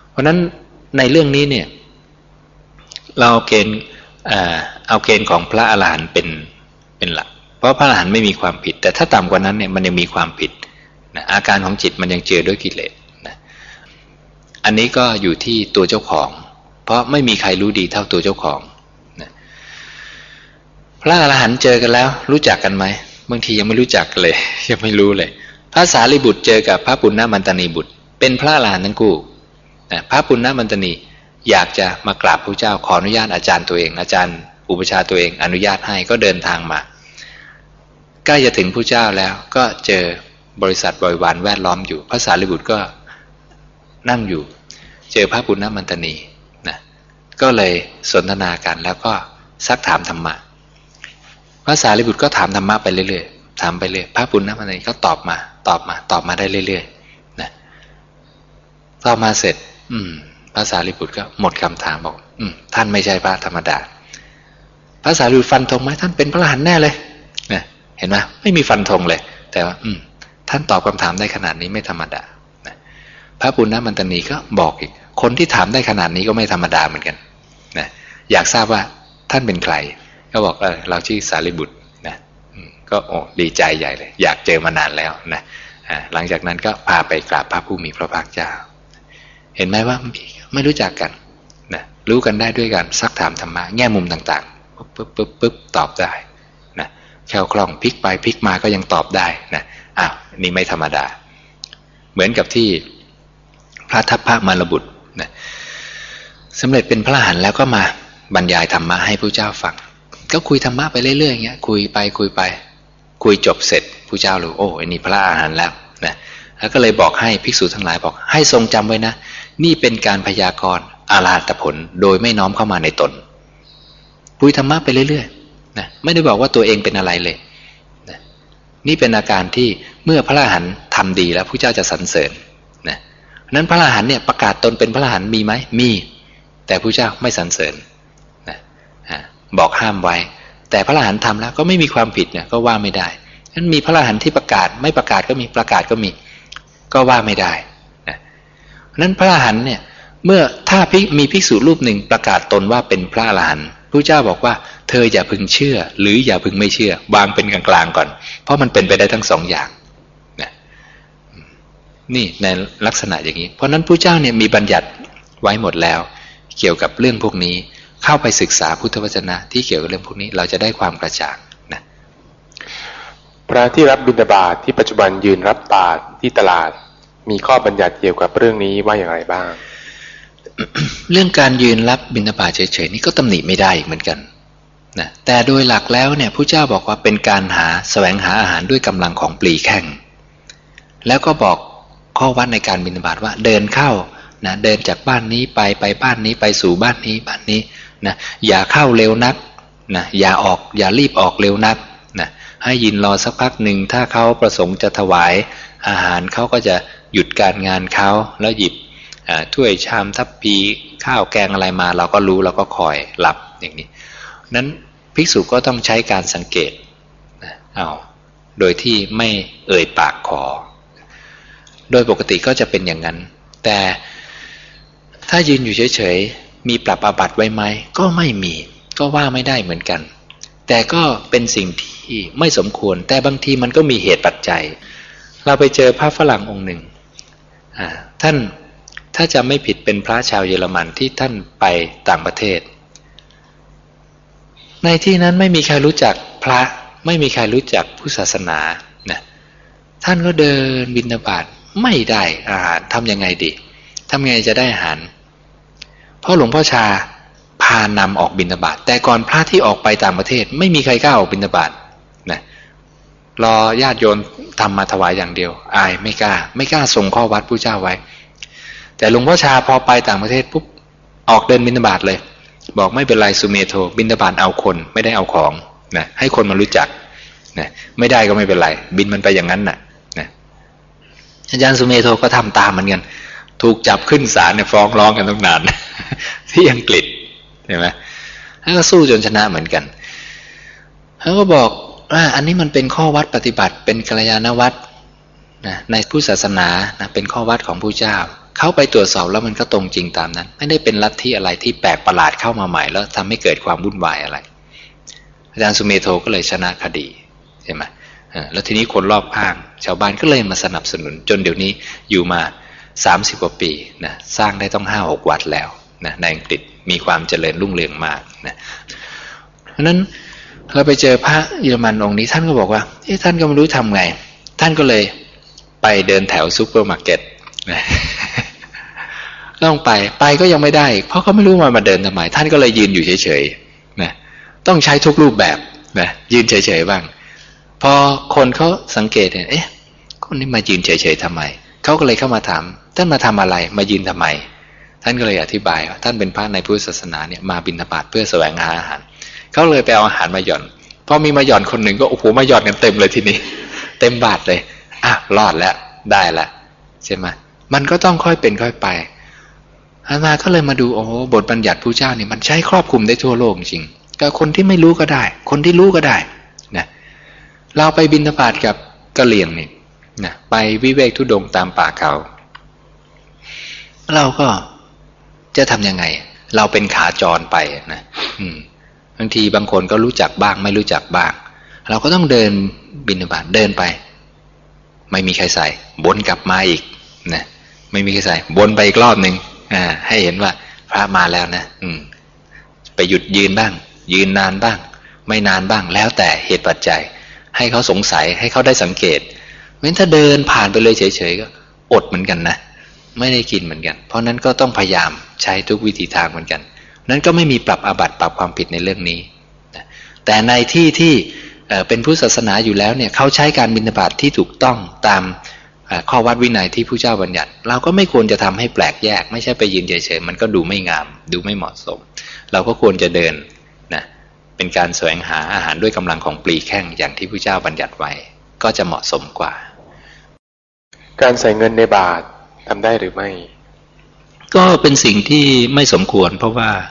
เพราะฉะนั้นในเรื่องนี้เนี่ยเราเอาเกณฑ์ของพระอรหันต์เป็นหลักเพราะพระอรหันต์ไม่มีความผิดแต่ถ้าต่ำกว่านั้นเนี่ยมันยังมีความผิดนะอาการของจิตมันยังเจือด้วยกิเลสนะอันนี้ก็อยู่ที่ตัวเจ้าของเพราะไม่มีใครรู้ดีเท่าตัวเจ้าของนะพระอรหันต์เจอกันแล้วรู้จักกันไหมบางทียังไม่รู้จักเลยยังไม่รู้เลยพระสารีบุตรเจอกับพระปุณณมันตนีบุตรเป็นพระอรหันต์ทั้งคู่นะพระปุณณมันตนีอยากจะมากราบพระเจ้าขออนุญาตอาจารย์ตัวเองอาจารย์อุปชาตัวเองอนุญาตให้ก็เดินทางมาใกล้จะถึงพระเจ้าแล้วก็เจอบริษัทบริวารแวดล้อมอยู่พระสารีบุตรก็นั่งอยู่เจอพระปุณณมันตนีนะก็เลยสนทนากันแล้วก็ซักถามธรรมะพระสารีบุตรก็ถามธรรมะไปเรื่อยๆถามไปเรื่อยพระปุณณมันตนีก็ตอบมาได้เรื่อยๆนะตอบมาเสร็จพระสารีบุตรก็หมดคำถามบอกท่านไม่ใช่พระธรรมดาพระสารีบุตรฟันธงไหมท่านเป็นพระอรหันต์แน่เลยนะเห็นไหมไม่มีฟันธงเลยแต่ว่าท่านตอบคำถามได้ขนาดนี้ไม่ธรรมดานะพระปุณณมันตนีก็บอกอีกคนที่ถามได้ขนาดนี้ก็ไม่ธรรมดาเหมือนกันนะอยากทราบว่าท่านเป็นใครก็บอกเราชื่อสารีบุตรนะก็ดีใจใหญ่เลยอยากเจอมานานแล้วนะหลังจากนั้นก็พาไปกราบพระผู้มีพระภาคเจ้าเห็นไหมว่าไม่รู้จักกันนะรู้กันได้ด้วยกันซักถามธรรมะแง่มุมต่างๆปึ๊บตอบได้นะแคล่วคล่องพลิกไปพลิกมาก็ยังตอบได้นะนี่ไม่ธรรมดาเหมือนกับที่พระทัพพระมารบุตรนะสำเร็จเป็นพระอรหันต์แล้วก็มาบรรยายธรรมะให้พระเจ้าฟังก็คุยธรรมะไปเรื่อยๆอย่างเงี้ยคุยจบเสร็จพระเจ้ารู้อันนี้พระอรหันต์แล้วนะแล้วก็เลยบอกให้ภิกษุทั้งหลายบอกให้ทรงจำไว้นะนี่เป็นการพยากรณ์อรหัตผลโดยไม่น้อมเข้ามาในตนคุยธรรมะไปเรื่อยๆนะไม่ได้บอกว่าตัวเองเป็นอะไรเลยนะนี่เป็นอาการที่เมื่อพระอรหันต์ทำดีแล้วพระเจ้าจะสรรเสริญนะนั้นพระอรหันต์เนี่ยประกาศตนเป็นพระอรหันต์มีไหมมีแต่พระเจ้าไม่สรรเสริญนะบอกห้ามไว้แต่พระอรหันต์ทำแล้วก็ไม่มีความผิดเนี่ยก็ว่าไม่ได้นั้นมีพระอรหันต์ที่ประกาศไม่ประกาศก็มีประกาศก็มีก็ว่าไม่ได้นะนั้นพระอรหันต์เนี่ยเมื่อถ้ามีภิกษุรูปหนึ่งประกาศตนว่าเป็นพระอรหันต์พระเจ้าบอกว่าเธออย่าพึงเชื่อหรืออย่าพึงไม่เชื่อวางเป็นกลางๆก่อนเพราะมันเป็นไปได้ทั้งสองอย่างนะนี่ในลักษณะอย่างนี้เพราะนั้นพระเจ้าเนี่ยมีบัญญัติไว้หมดแล้วเกี่ยวกับเรื่องพวกนี้เข้าไปศึกษาพุทธวจนะที่เกี่ยวกับเรื่องพวกนี้เราจะได้ความกระจ่างนะพระที่รับบิณฑบาตที่ปัจจุบันยืนรับบาตรที่ตลาดมีข้อบัญญัติเกี่ยวกับเรื่องนี้ว่าอย่างไรบ้างเรื่องการยืนรับบิณฑบาตเฉยๆนี่ก็ตำหนิไม่ได้เหมือนกันนะแต่โดยหลักแล้วเนี่ยพระเจ้าบอกว่าเป็นการแสวงหาอาหารด้วยกำลังของปลีแข้งแล้วก็บอกข้อวัดในการบิณฑบาตว่าเดินเข้านะเดินจากบ้านนี้ไปบ้านนี้ไปสู่บ้านนี้นะอย่าเข้าเร็วนักนะอย่ารีบออกเร็วนักนะให้ยินรอสักพักหนึ่งถ้าเขาประสงค์จะถวายอาหารเขาก็จะหยุดการงานเขาแล้วหยิบถ้วยชามทัพพีข้าวแกงอะไรมาเราก็รู้เราก็คอยรับอย่างนี้นั้นภิกษุก็ต้องใช้การสังเกตนะโดยที่ไม่เอ่ยปากขอโดยปกติก็จะเป็นอย่างนั้นแต่ถ้ายืนอยู่เฉยๆมีปรับอาบัติไว้ไหมก็ไม่มีก็ว่าไม่ได้เหมือนกันแต่ก็เป็นสิ่งที่ไม่สมควรแต่บางทีมันก็มีเหตุปัจจัยเราไปเจอพระฝรั่งองค์หนึ่งท่านถ้าจะไม่ผิดเป็นพระชาวเยอรมันที่ท่านไปต่างประเทศในที่นั้นไม่มีใครรู้จักพระไม่มีใครรู้จักพุทธศาสนานะท่านก็เดินบิณฑบาตไม่ได้อาหารทำยังไงดีทำยังไงจะได้อาหารเพราะหลวงพ่อชาพานำออกบิณฑบาตแต่ก่อนพระที่ออกไปต่างประเทศไม่มีใครกล้าออกบิณฑบาตนะรอญาติโยมทำมาถวายอย่างเดียวอายไม่กล้าส่งข้อวัดพระเจ้าไว้แต่หลวงพ่อชาพอไปต่างประเทศปุ๊บออกเดินบิณฑบาตเลยบอกไม่เป็นไรสุเมโธบิณฑบาตเอาคนไม่ได้เอาของนะให้คนมารู้จักนะไม่ได้ก็ไม่เป็นไรบินมันไปอย่างนั้นน่ะนะอาจารย์สุเมโธก็ทำตามเหมือนกันถูกจับขึ้นศาลเนี่ยฟ้องร้องกันตั้งนาน ที่อังกฤษใช่ไหมแล้วก็สู้จนชนะเหมือนกันเขาก็บอกว่าอันนี้มันเป็นข้อวัดปฏิบัติเป็นกัลยาณวัตรนะในพุทธศาสนานะเป็นข้อวัดของพระเจ้าเขาไปตรวจสอบแล้วมันก็ตรงจริงตามนั้นไม่ได้เป็นลัทธิอะไรที่แปลกประหลาดเข้ามาใหม่แล้วทำให้เกิดความวุ่นวายอะไรอาจารย์สุเมโธก็เลยชนะคดีใช่ไหมแล้วทีนี้คนรอบข้างชาวบ้านก็เลยมาสนับสนุนจนเดี๋ยวนี้อยู่มา30 กว่าปีนะสร้างได้ต้อง5-6 วัดแล้วนะในอังกฤษมีความเจริญรุ่งเรืองมากนะเพราะนั้นเราไปเจอพระเยอรมันองค์นี้ท่านก็บอกว่าท่านก็ไม่รู้ทำไงท่านก็เลยไปเดินแถวซูเปอร์มาร์เก็ตนะต้องไปก็ยังไม่ได้เพราะเขาไม่รู้มาเดินทำไมท่านก็เลยยืนอยู่เฉยๆนะต้องใช้ทุกรูปแบบนะยืนเฉยๆบ้างพอคนเขาสังเกตเนี่ยคนนี้มายืนเฉยๆทำไมเขาก็เลยเข้ามาถามท่านมาทำอะไรมายืนทำไมท่านก็เลยอธิบายว่าท่านเป็นพระในพุทธศาสนาเนี่ยมาบิณฑบาตเพื่อแสวงหาอาหารเขาเลยไปเอาอาหารมาหย่อนพอมีมาหย่อนคนหนึ่งก็โอ้โหมาหย่อนกันเต็มเลยทีนี้เต็มบาทเลยรอดแล้วได้แล้วใช่ไหมมันก็ต้องค่อยเป็นค่อยไปอาตมาก็เลยมาดูโอ้โหบทบัญญัติพระเจ้านี่มันใช้ครอบคลุมได้ทั่วโลกจริงก็คนที่ไม่รู้ก็ได้คนที่รู้ก็ได้นะเราไปบิณฑบาตกับกะเหรี่ยงนี่นะไปวิเวกธุดงค์ตามป่าเขาเราก็จะทำยังไงเราเป็นขาจรไปนะบางทีบางคนก็รู้จักบ้างไม่รู้จักบ้างเราก็ต้องเดินบิณฑบาตเดินไปไม่มีใครใส่วนกลับมาอีกนะไม่มีใครใส่วนไปอีกรอบหนึ่งให้เห็นว่าพระมาแล้วนะไปหยุดยืนบ้างยืนนานบ้างไม่นานบ้างแล้วแต่เหตุปัจจัยให้เขาสงสัยให้เขาได้สังเกตเว้นถ้าเดินผ่านไปเลยเฉยๆก็อดเหมือนกันนะไม่ได้กินเหมือนกันเพราะนั้นก็ต้องพยายามใช้ทุกวิธีทางเหมือนกันนั้นก็ไม่มีปรับอาบัติปรับความผิดในเรื่องนี้แต่ในที่เป็นพุทธศาสนาอยู่แล้วเนี่ยเขาใช้การบิณฑบาตที่ถูกต้องตามข้อวัดวินัยที่พระเจ้าบัญญัติเราก็ไม่ควรจะทำให้แปลกแยกไม่ใช่ไปยืนเฉยๆมันก็ดูไม่งามดูไม่เหมาะสมเราก็ควรจะเดินนะเป็นการแสวงหาอาหารด้วยกำลังของปลีแข้งอย่างที่พระเจ้าบัญญัติไว้ก็จะเหมาะสมกว่าการใส่เงินในบาตรทำได้หรือไม่ก็เป็นสิ่งที่ไม่สมควรเพราะว่า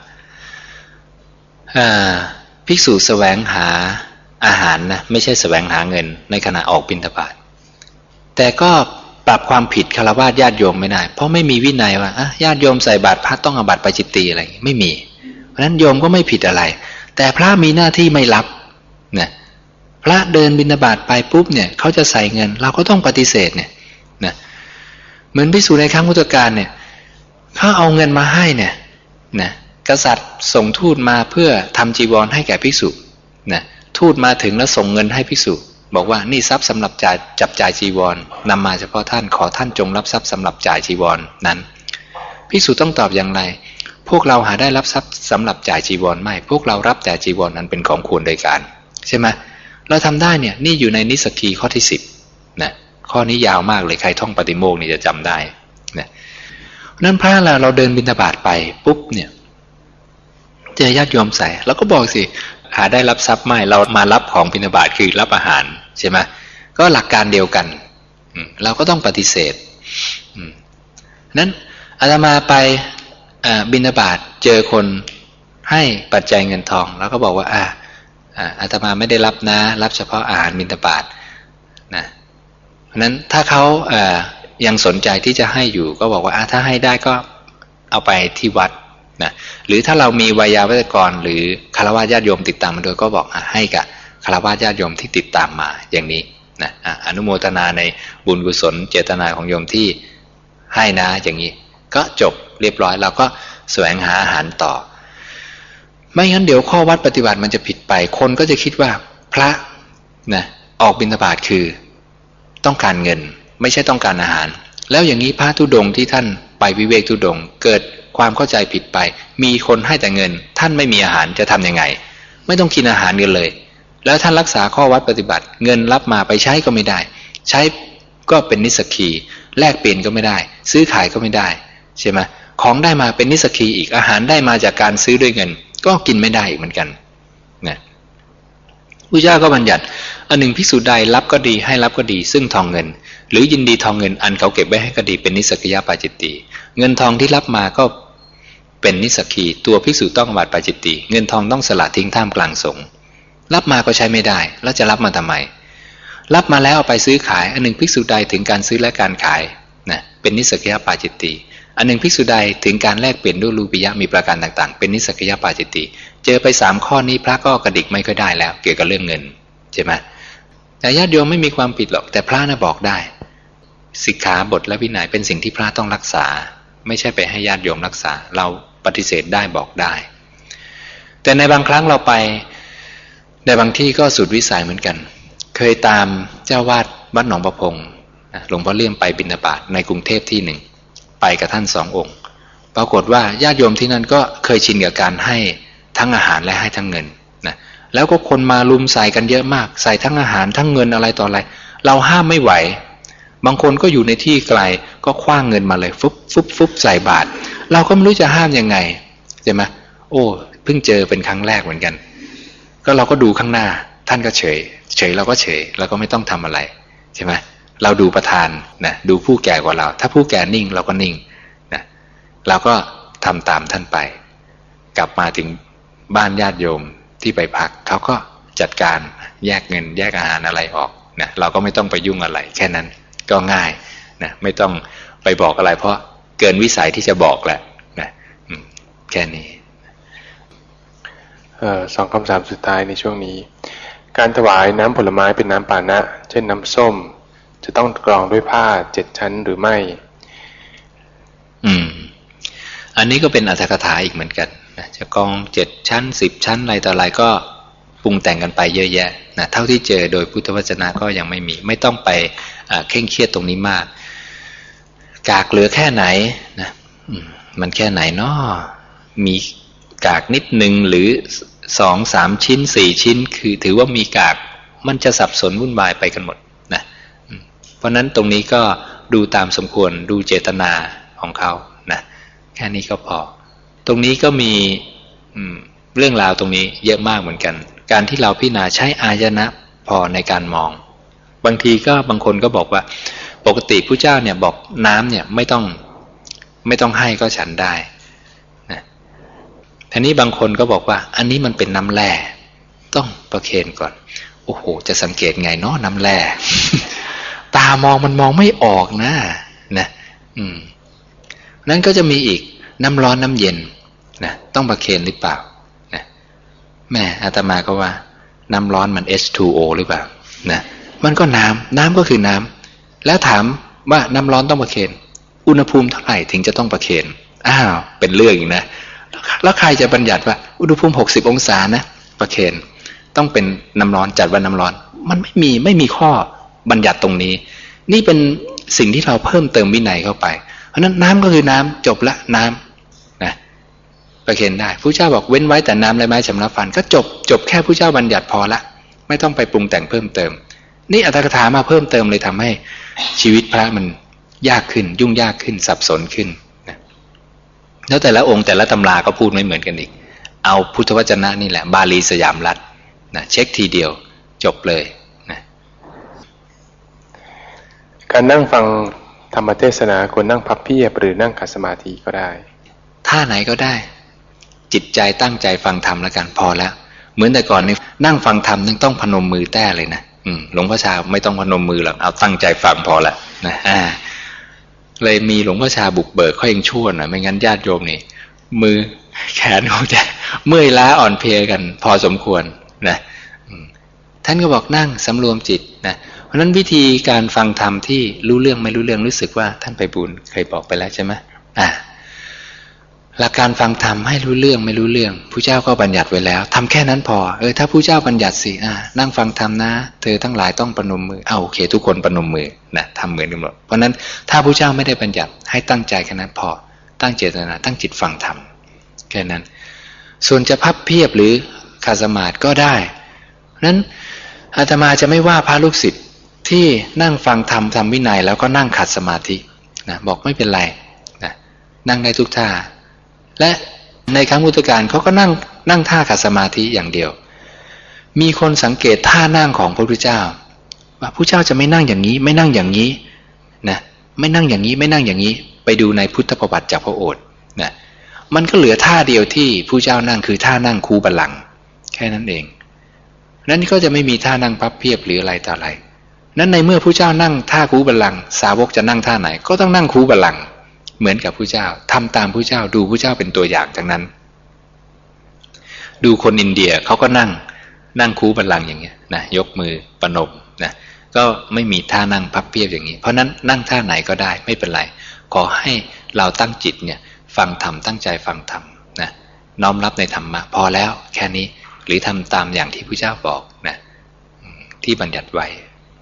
ภิกษุแสวงหาอาหารนะไม่ใช่แสวงหาเงินในขณะออกบิณฑบาตแต่ก็ปรับความผิดฆราวาสญาติโยมไม่ได้เพราะไม่มีวินัยว่าญาติโยมใส่บาตรพระต้องอาบัติปาจิตตีอะไรไม่มีเพราะฉะนั้นโยมก็ไม่ผิดอะไรแต่พระมีหน้าที่ไม่รับนะพระเดินบิณฑบาตไปปุ๊บเนี่ยเขาจะใส่เงินเราก็ต้องปฏิเสธเนี่ยนะเหมือนภิกษุในครั้งพุทธกาลเนี่ยเขาเอาเงินมาให้เนี่ยนะกษัตริย์ส่งทูตมาเพื่อทำจีวรให้แก่ภิกษุนะทูตมาถึงแล้วส่งเงินให้ภิกษุบอกว่านี่ทรัพย์สำหรับจับจ่ายจีวรนำมาเฉพาะท่านขอท่านจงรับทรัพย์สำหรับจ่ายจีวรนั้นภิกษุต้องตอบอย่างไรพวกเราหาได้รับทรัพย์สำหรับจ่ายจีวรไม่พวกเรารับแต่จีวรนั้นเป็นของควรโดยการใช่ไหมเราทำได้เนี่ยนี่อยู่ในนิสกีข้อที่10นะข้อนี้ยาวมากเลยใครท่องปฏิโมกข์นี่จะจำได้นะนั้นพระเราเดินบิณฑบาตไปปุ๊บเนี่ยเจอญาติโยมใส่เราก็บอกสิหาได้รับทรัพย์ไม่เรามารับของบิณฑบาตคือรับอาหารใช่ไหมก็หลักการเดียวกันเราก็ต้องปฏิเสธนั้นอาตมาไปบิณฑบาตเจอคนให้ปัจจัยเงินทองแล้วก็บอกว่าอาตมาไม่ได้รับนะรับเฉพาะอาหารบิณฑบาตนะเพราะนั้นถ้าเขายังสนใจที่จะให้อยู่ก็บอกว่าถ้าให้ได้ก็เอาไปที่วัดนะหรือถ้าเรามีวายาวัจกรหรือฆราวาสญาติโยมติดตามมาด้วยก็บอกให้กับฆราวาสญาติโยมที่ติดตามมาอย่างนี้นะอนุโมทนาในบุญกุศลเจตนาของโยมที่ให้นะอย่างนี้ก็จบเรียบร้อยเราก็แสวงหาอาหารต่อไม่งั้นเดี๋ยวข้อวัดปฏิบัติมันจะผิดไปคนก็จะคิดว่าพระนะออกบิณฑบาตคือต้องการเงินไม่ใช่ต้องการอาหารแล้วอย่างนี้พระธุดงค์ที่ท่านไปวิเวกธุดงค์เกิดความเข้าใจผิดไปมีคนให้แต่เงินท่านไม่มีอาหารจะทำยังไงไม่ต้องกินอาหารกันเลยแล้วท่านรักษาข้อวัดปฏิบัติเงินรับมาไปใช้ก็ไม่ได้ใช้ก็เป็นนิสกีแลกเปลี่ยนก็ไม่ได้ซื้อขายก็ไม่ได้ใช่ไหมของได้มาเป็นนิสกีอีกอาหารได้มาจากการซื้อด้วยเงินก็กินไม่ได้อีกเหมือนกันนะพระเจ้าก็บัญญัติอันหนึ่งภิกษุใดรับก็ดีให้รับก็ดีซึ่งทองเงินหรือยินดีทองเงินอันเขาเก็บไว้ให้ก็ดีเป็นนิสกิยปาจิตติเงินทองที่รับมาก็เป็นนิสกีตัวภิกษุต้องอาบัติปาจิตติเงินทองต้องสละทิ้งท่ามกลางสงฆ์รับมาก็ใช้ไม่ได้แล้วจะรับมาทำไมรับมาแล้วเอาไปซื้อขายอันหนึ่งภิกษุใดถึงการซื้อและการขายนะเป็นนิสกิยปาจิตติอันหนึ่งภิกษุใดถึงการแลกเปลี่ยนด้วยรูปิยะมีประการต่างๆเป็นนิสกยปาจิตติเจอไป3ข้อนี้พระก็กระดิกไม่ค่อยได้แล้วเกี่ยวกับเรื่องเงินใช่ไหมแต่ญาติโยมไม่มีความผิดหรอกแต่พระน่ะบอกได้สิกขาบทและวินัยเป็นสิ่งที่พระต้องรักษาไม่ใช่ไปให้ญาติโยมรักษาเราปฏิเสธได้บอกได้แต่ในบางครั้งเราไปในบางที่ก็สุดวิสัยเหมือนกันเคยตามเจ้าวาดวัดหนองประพงหลวงพ่อเลี่ยมไปบิณฑบาตในกรุงเทพที่หนึ่งไปกับท่าน2 องค์ปรากฏว่าญาติโยมที่นั่นก็เคยชินกับการให้ทั้งอาหารและให้ทั้งเงินนะแล้วก็คนมาลุมใส่กันเยอะมากใส่ทั้งอาหารทั้งเงินอะไรต่ออะไรเราห้ามไม่ไหวบางคนก็อยู่ในที่ไกลก็คว้างเงินมาเลยฟุบใส่บาตรเราก็ไม่รู้จะห้ามยังไงใช่ไหมโอ้เพิ่งเจอเป็นครั้งแรกเหมือนกันก็เราก็ดูข้างหน้าท่านก็เฉยเราก็เฉยเราก็ไม่ต้องทำอะไรใช่ไหมเราดูประธานนะดูผู้แก่กว่าเราถ้าผู้แก่นิ่งเราก็นิ่งนะเราก็ทำตามท่านไปกลับมาถึงบ้านญาติโยมที่ไปพักเขาก็จัดการแยกเงินแยกอาหารอะไรออกนะเราก็ไม่ต้องไปยุ่งอะไรแค่นั้นก็ง่ายนะไม่ต้องไปบอกอะไรเพราะเกินวิสัยที่จะบอกแหละนะแค่นี้ 2 คำถามสุดท้ายในช่วงนี้การถวายน้ำผลไม้เป็นน้ำปานะเช่นน้ำส้มจะต้องกรองด้วยผ้า7 ชั้นหรือไม่อันนี้ก็เป็นอรรถกถาอีกเหมือนกันนะจะกรอง7 ชั้น10 ชั้นอะไรต่ออะไรก็ปรุงแต่งกันไปเยอะแยะนะเท่าที่เจอโดยพุทธวจนะก็ยังไม่ต้องไปเคร่งเครียดตรงนี้มากกากเหลือแค่ไหนนะมันแค่ไหนเนาะมีกากนิดนึงหรือ2-3 ชิ้น4 ชิ้นคือถือว่ามีกากมันจะสับสนวุ่นวายไปกันหมดนะเพราะนั้นตรงนี้ก็ดูตามสมควรดูเจตนาของเขานะแค่นี้ก็พอตรงนี้ก็มีเรื่องราวตรงนี้เยอะมากเหมือนกันการที่เราพิจารณาใช้อายนะพอในการมองบางทีก็บางคนก็บอกว่าปกติพระเจ้าเนี่ยบอกน้ำเนี่ยไม่ต้องให้ก็ฉันได้นะทีนี้บางคนก็บอกว่าอันนี้มันเป็นน้ำแร่ต้องประเคนก่อนโอ้โหจะสังเกตไงเนาะน้ำแร่ ตามองมันมองไม่ออกนะนั้นก็จะมีอีกน้ำร้อนน้ำเย็นนะต้องประเคนหรือเปล่านะแม่อาตมาก็ว่าน้ำร้อนมัน H2O หรือเปล่านะมันก็น้ำก็คือน้ำแล้วถามว่าน้ำร้อนต้องประเคนอุณหภูมิเท่าไหร่ถึงจะต้องประเคนเป็นเรื่องอีกนะแล้วใครจะบัญญัติว่าอุณหภูมิ60 องศานะประเคนต้องเป็นน้ำร้อนจัดว่าน้ำร้อนมันไม่มีข้อบัญญัติตรงนี้นี่เป็นสิ่งที่เราเพิ่มเติมวินัยเข้าไปเพราะนั้นน้ำก็คือน้ำจบละน้ำนะประเคนได้พระเจ้าบอกเว้นไว้แต่น้ำและไม้ชำระฟันก็จบแค่พระเจ้าบัญญัติพอละไม่ต้องไปปรุงแต่งเพิ่มเติมนี่อรรถกถามาเพิ่มเติมเลยทำให้ชีวิตพระมันยากขึ้นยุ่งยากขึ้นสับสนขึ้นนะแล้วแต่ละองค์แต่ละตำราก็พูดไม่เหมือนกันอีกเอาพุทธวจนะนี่แหละบาลีสยามรัฐนะเช็คทีเดียวจบเลยนะการนั่งฟังธรรมเทศนาควรนั่งพับเพียบหรือนั่งขัดสมาธิก็ได้ท่าไหนก็ได้จิตใจตั้งใจฟังธรรมแล้วกันพอแล้วเหมือนแต่ก่อนนี่นั่งฟังธรรมต้องพนมมือแต้เลยนะหลวงพ่อชาไม่ต้องพนมมือหรอกเอาตั้งใจฟังพอละนะเลยมีหลวงพ่อชาบุกเบิกเขายังชั่วหน่อยไม่งั้นญาติโยมนี่มือแขนคงจะเมื่อยล้าอ่อนเพลียกันพอสมควรนะท่านก็บอกนั่งสำรวมจิตนะเพราะนั้นวิธีการฟังธรรมที่รู้เรื่องไม่รู้เรื่องรู้สึกว่าท่านไพบูลย์เคยบอกไปแล้วใช่ไหมหลักการฟังธรรมให้รู้เรื่องไม่รู้เรื่องผู้เจ้าก็บัญญัติไว้แล้วทำแค่นั้นพอถ้าผู้เจ้าบัญญัติสินั่งฟังธรรมนะเธอทั้งหลายต้องประนมมือโอเคทุกคนประนมมือนะทำเหมือนกันหมดเพราะนั้นถ้าผู้เจ้าไม่ได้บัญญัติให้ตั้งใจแค่นั้นพอตั้งเจตนาตั้งจิตฟังธรรมแค่นั้นส่วนจะพับเพียบหรือขัดสมาธิก็ได้นั้นอาตมาจะไม่ว่าพระลูกศิษย์ที่นั่งฟังธรรมทำวินัยแล้วก็นั่งขัดสมาธินะบอกไม่เป็นไรนะนั่งได้ทุกท่าและในครั้งพุทธกาลเขาก็นั่งท่าขัดสมาธิอย่างเดียวมีคนสังเกตท่านั่งของพระพุทธเจ้าว่าพระเจ้าจะไม่นั่งอย่างนี้ไม่นั่งอย่างนี้นะไม่นั่งอย่างนี้ไม่นั่งอย่างนี้ไปดูในพุทธประวัติจากพระโอษฐ์นะมันก็เหลือท่าเดียวที่พระเจ้านั่งคือท่านั่งคูบัลลังก์แค่นั้นเองนั้นก็จะไม่มีท่านั่งพับเพียบหรืออะไรต่ออะไรนั้นในเมื่อพระเจ้านั่งท่าคูบัลลังก์สาวกจะนั่งท่าไหนก็ต้องนั่งคูบัลลังก์เหมือนกับพระเจ้าทำตามพระเจ้าดูพระเจ้าเป็นตัวอย่างจากนั้นดูคนอินเดียเขาก็นั่งคูบัลลังก์อย่างเงี้ยนะยกมือประนมนะก็ไม่มีท่านั่งพับเพียบอย่างนี้เพราะนั้นนั่งท่าไหนก็ได้ไม่เป็นไรขอให้เราตั้งจิตเนี่ยฟังธรรมตั้งใจฟังธรรมนะน้อมรับในธรรมะพอแล้วแค่นี้หรือทำตามอย่างที่พระเจ้าบอกนะที่บัญญัติไว้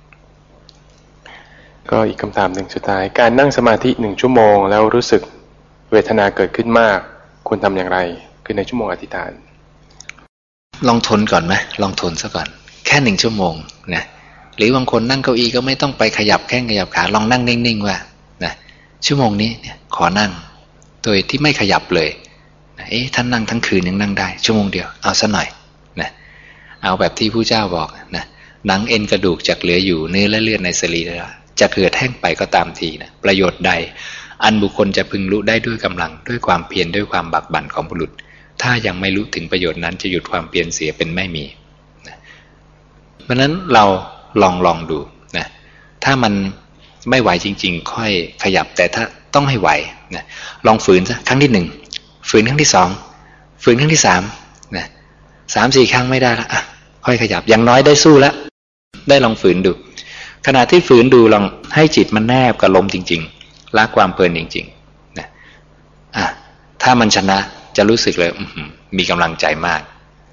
ก็อีกคำถามหนึ่งสุดท้ายการนั่งสมาธิ1 ชั่วโมงแล้วรู้สึกเวทนาเกิดขึ้นมากควรทำอย่างไรคือในชั่วโมงอธิษฐานลองทนก่อนไหมลองทนซะก่อนแค่1 ชั่วโมงนะหรือบางคนนั่งเก้าอี้ก็ไม่ต้องไปขยับแข้งขยับขาลองนั่งนิ่งๆว่านะชั่วโมงนี้เนี่ยขอนั่งโดยที่ไม่ขยับเลยนะท่านนั่งทั้งคืนยังนั่งได้ชั่วโมงเดียวเอาซะหน่อยนะเอาแบบที่ผู้เจ้าบอกนะหนังเอ็นกระดูกจักเหลืออยู่เนื้อและเลือดในสรีระจะเกิดแห้งไปก็ตามทีนะประโยชน์ใดอันบุคคลจะพึงรู้ได้ด้วยกำลังด้วยความเพียรด้วยความบักบั่นของบุรุษถ้ายังไม่รู้ถึงประโยชน์นั้นจะหยุดความเพียรเสียเป็นไม่มีนะเพราะนั้นเราลองดูนะถ้ามันไม่ไหวจริงๆค่อยขยับแต่ถ้าต้องให้ไหวนะลองฝืนซะครั้งที่1ฝืนครั้งที่2ฝืนครั้งที่3นะ3-4 ครั้งไม่ได้ละค่อยขยับอย่างน้อยได้สู้แล้วได้ลองฝืนดูขณะที่ฝืนดูลองให้จิตมันแนบกับลมจริงๆละความเพลินจริงๆนะถ้ามันชนะจะรู้สึกเลยมีกำลังใจมาก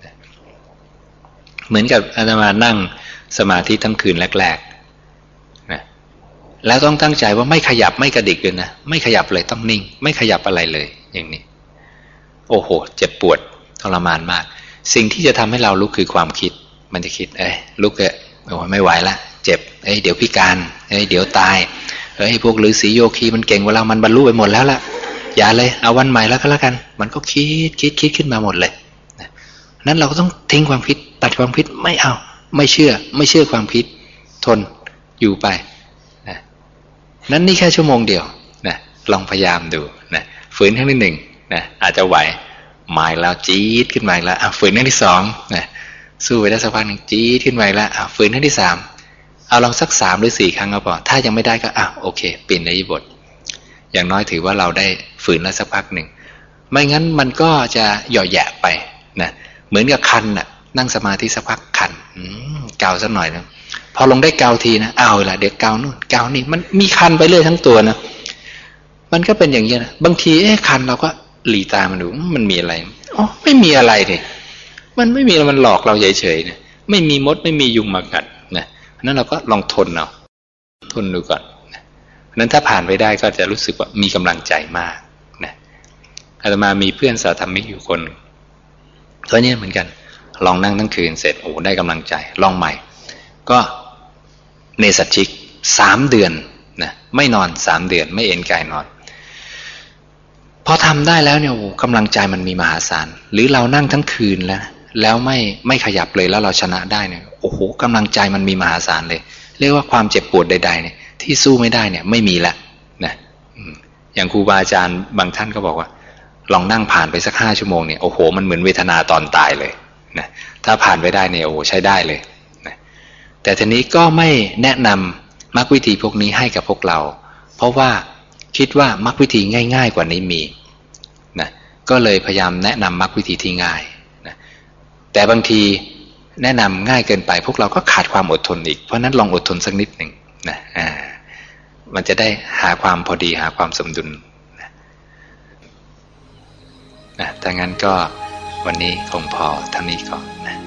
เหมือนกับอาตมานั่งสมาธิทั้งคืนแรกๆนะแล้วต้องตั้งใจว่าไม่ขยับไม่กระดิกเลยนะไม่ขยับเลยต้องนิ่งไม่ขยับอะไรเลยอย่างนี้โอ้โหเจ็บปวดทรมานมากสิ่งที่จะทำให้เราลุกคือความคิดมันจะคิดลุกโอ้ไม่ไหวละเจ็บเดี๋ยวพิการเดี๋ยวตายพวกฤาษีโยคีมันเก่งกว่าเรามันบรรลุไปหมดแล้วล่ะอย่าเลยเอาวันใหม่แล้วก็แล้วกันมันก็คิดขึ้นมาหมดเลยนั้นเราก็ต้องทิ้งความคิดตัดความคิดไม่เอาไม่เชื่อความคิดทนอยู่ไปนะนั้นนี่แค่ชั่วโมงเดียวนะลองพยายามดูนะฝืนครั้งที่1นะอาจจะไหวมาแล้วจี๊ดขึ้นมาแล้วฝืนครั้งที่2นะสู้ไปได้สักพักนึงจี๊ดขึ้นมาแล้วฝืนครั้งที่3เอาลองสัก3 หรือ 4 ครั้งก็พอถ้ายังไม่ได้ก็โอเคเปลี่ยนอิริยาบถอย่างน้อยถือว่าเราได้ฝืนแล้วสักพักหนึ่งไม่งั้นมันก็จะหย่อแยะไปนะเหมือนกับคันน่ะนั่งสมาธิสักพักคันเกาสักหน่อยนะพอลงได้เกาทีนะเอาละเดี๋ยวเกานู่นเกานี่มันมีคันไปเรื่อยทั้งตัวนะมันก็เป็นอย่างนี้นะบางทีคันเราก็หลีตามันดูมันมีอะไรไม่มีอะไรเลยมันไม่มีอะไรมันหลอกเราเฉยๆนะไม่มีมดไม่มียุงมากัดนะนั้นเราก็ลองทนเอาทนดูก่อนนั้นถ้าผ่านไปได้ก็จะรู้สึกว่ามีกำลังใจมากนะอาตมามีเพื่อนสาธมิกอยู่คนก็เนี่ยเหมือนกันลองนั่งทั้งคืนเสร็จได้กำลังใจลองใหม่ก็เนสัชชิก3 เดือนนะไม่นอน3 เดือนไม่เอนกายนอนพอทำได้แล้วเนี่ยกำลังใจมันมีมหาศาลหรือเรานั่งทั้งคืนแล้วไม่ขยับเลยแล้วเราชนะได้เนี่ยกำลังใจมันมีมหาศาลเลยเรียกว่าความเจ็บปวดใดๆเนี่ยที่สู้ไม่ได้เนี่ยไม่มีละนะอย่างครูบาอาจารย์บางท่านก็บอกว่าลองนั่งผ่านไปสัก5 ชั่วโมงเนี่ยมันเหมือนเวทนาตอนตายเลยนะถ้าผ่านไปได้เนี่ยใช้ได้เลยนะแต่ทีนี้ก็ไม่แนะนำมรรควิธีพวกนี้ให้กับพวกเราเพราะว่าคิดว่ามรรควิธีง่ายๆกว่านี้มีนะก็เลยพยายามแนะนำมรรควิธีที่ง่ายนะแต่บางทีแนะนำง่ายเกินไปพวกเราก็ขาดความอดทนอีกเพราะนั้นลองอดทนสักนิดหนึ่งนะมันจะได้หาความพอดีหาความสมดุลนะถ้างั้นก็วันนี้คงพอเท่านี้ก่อนนะ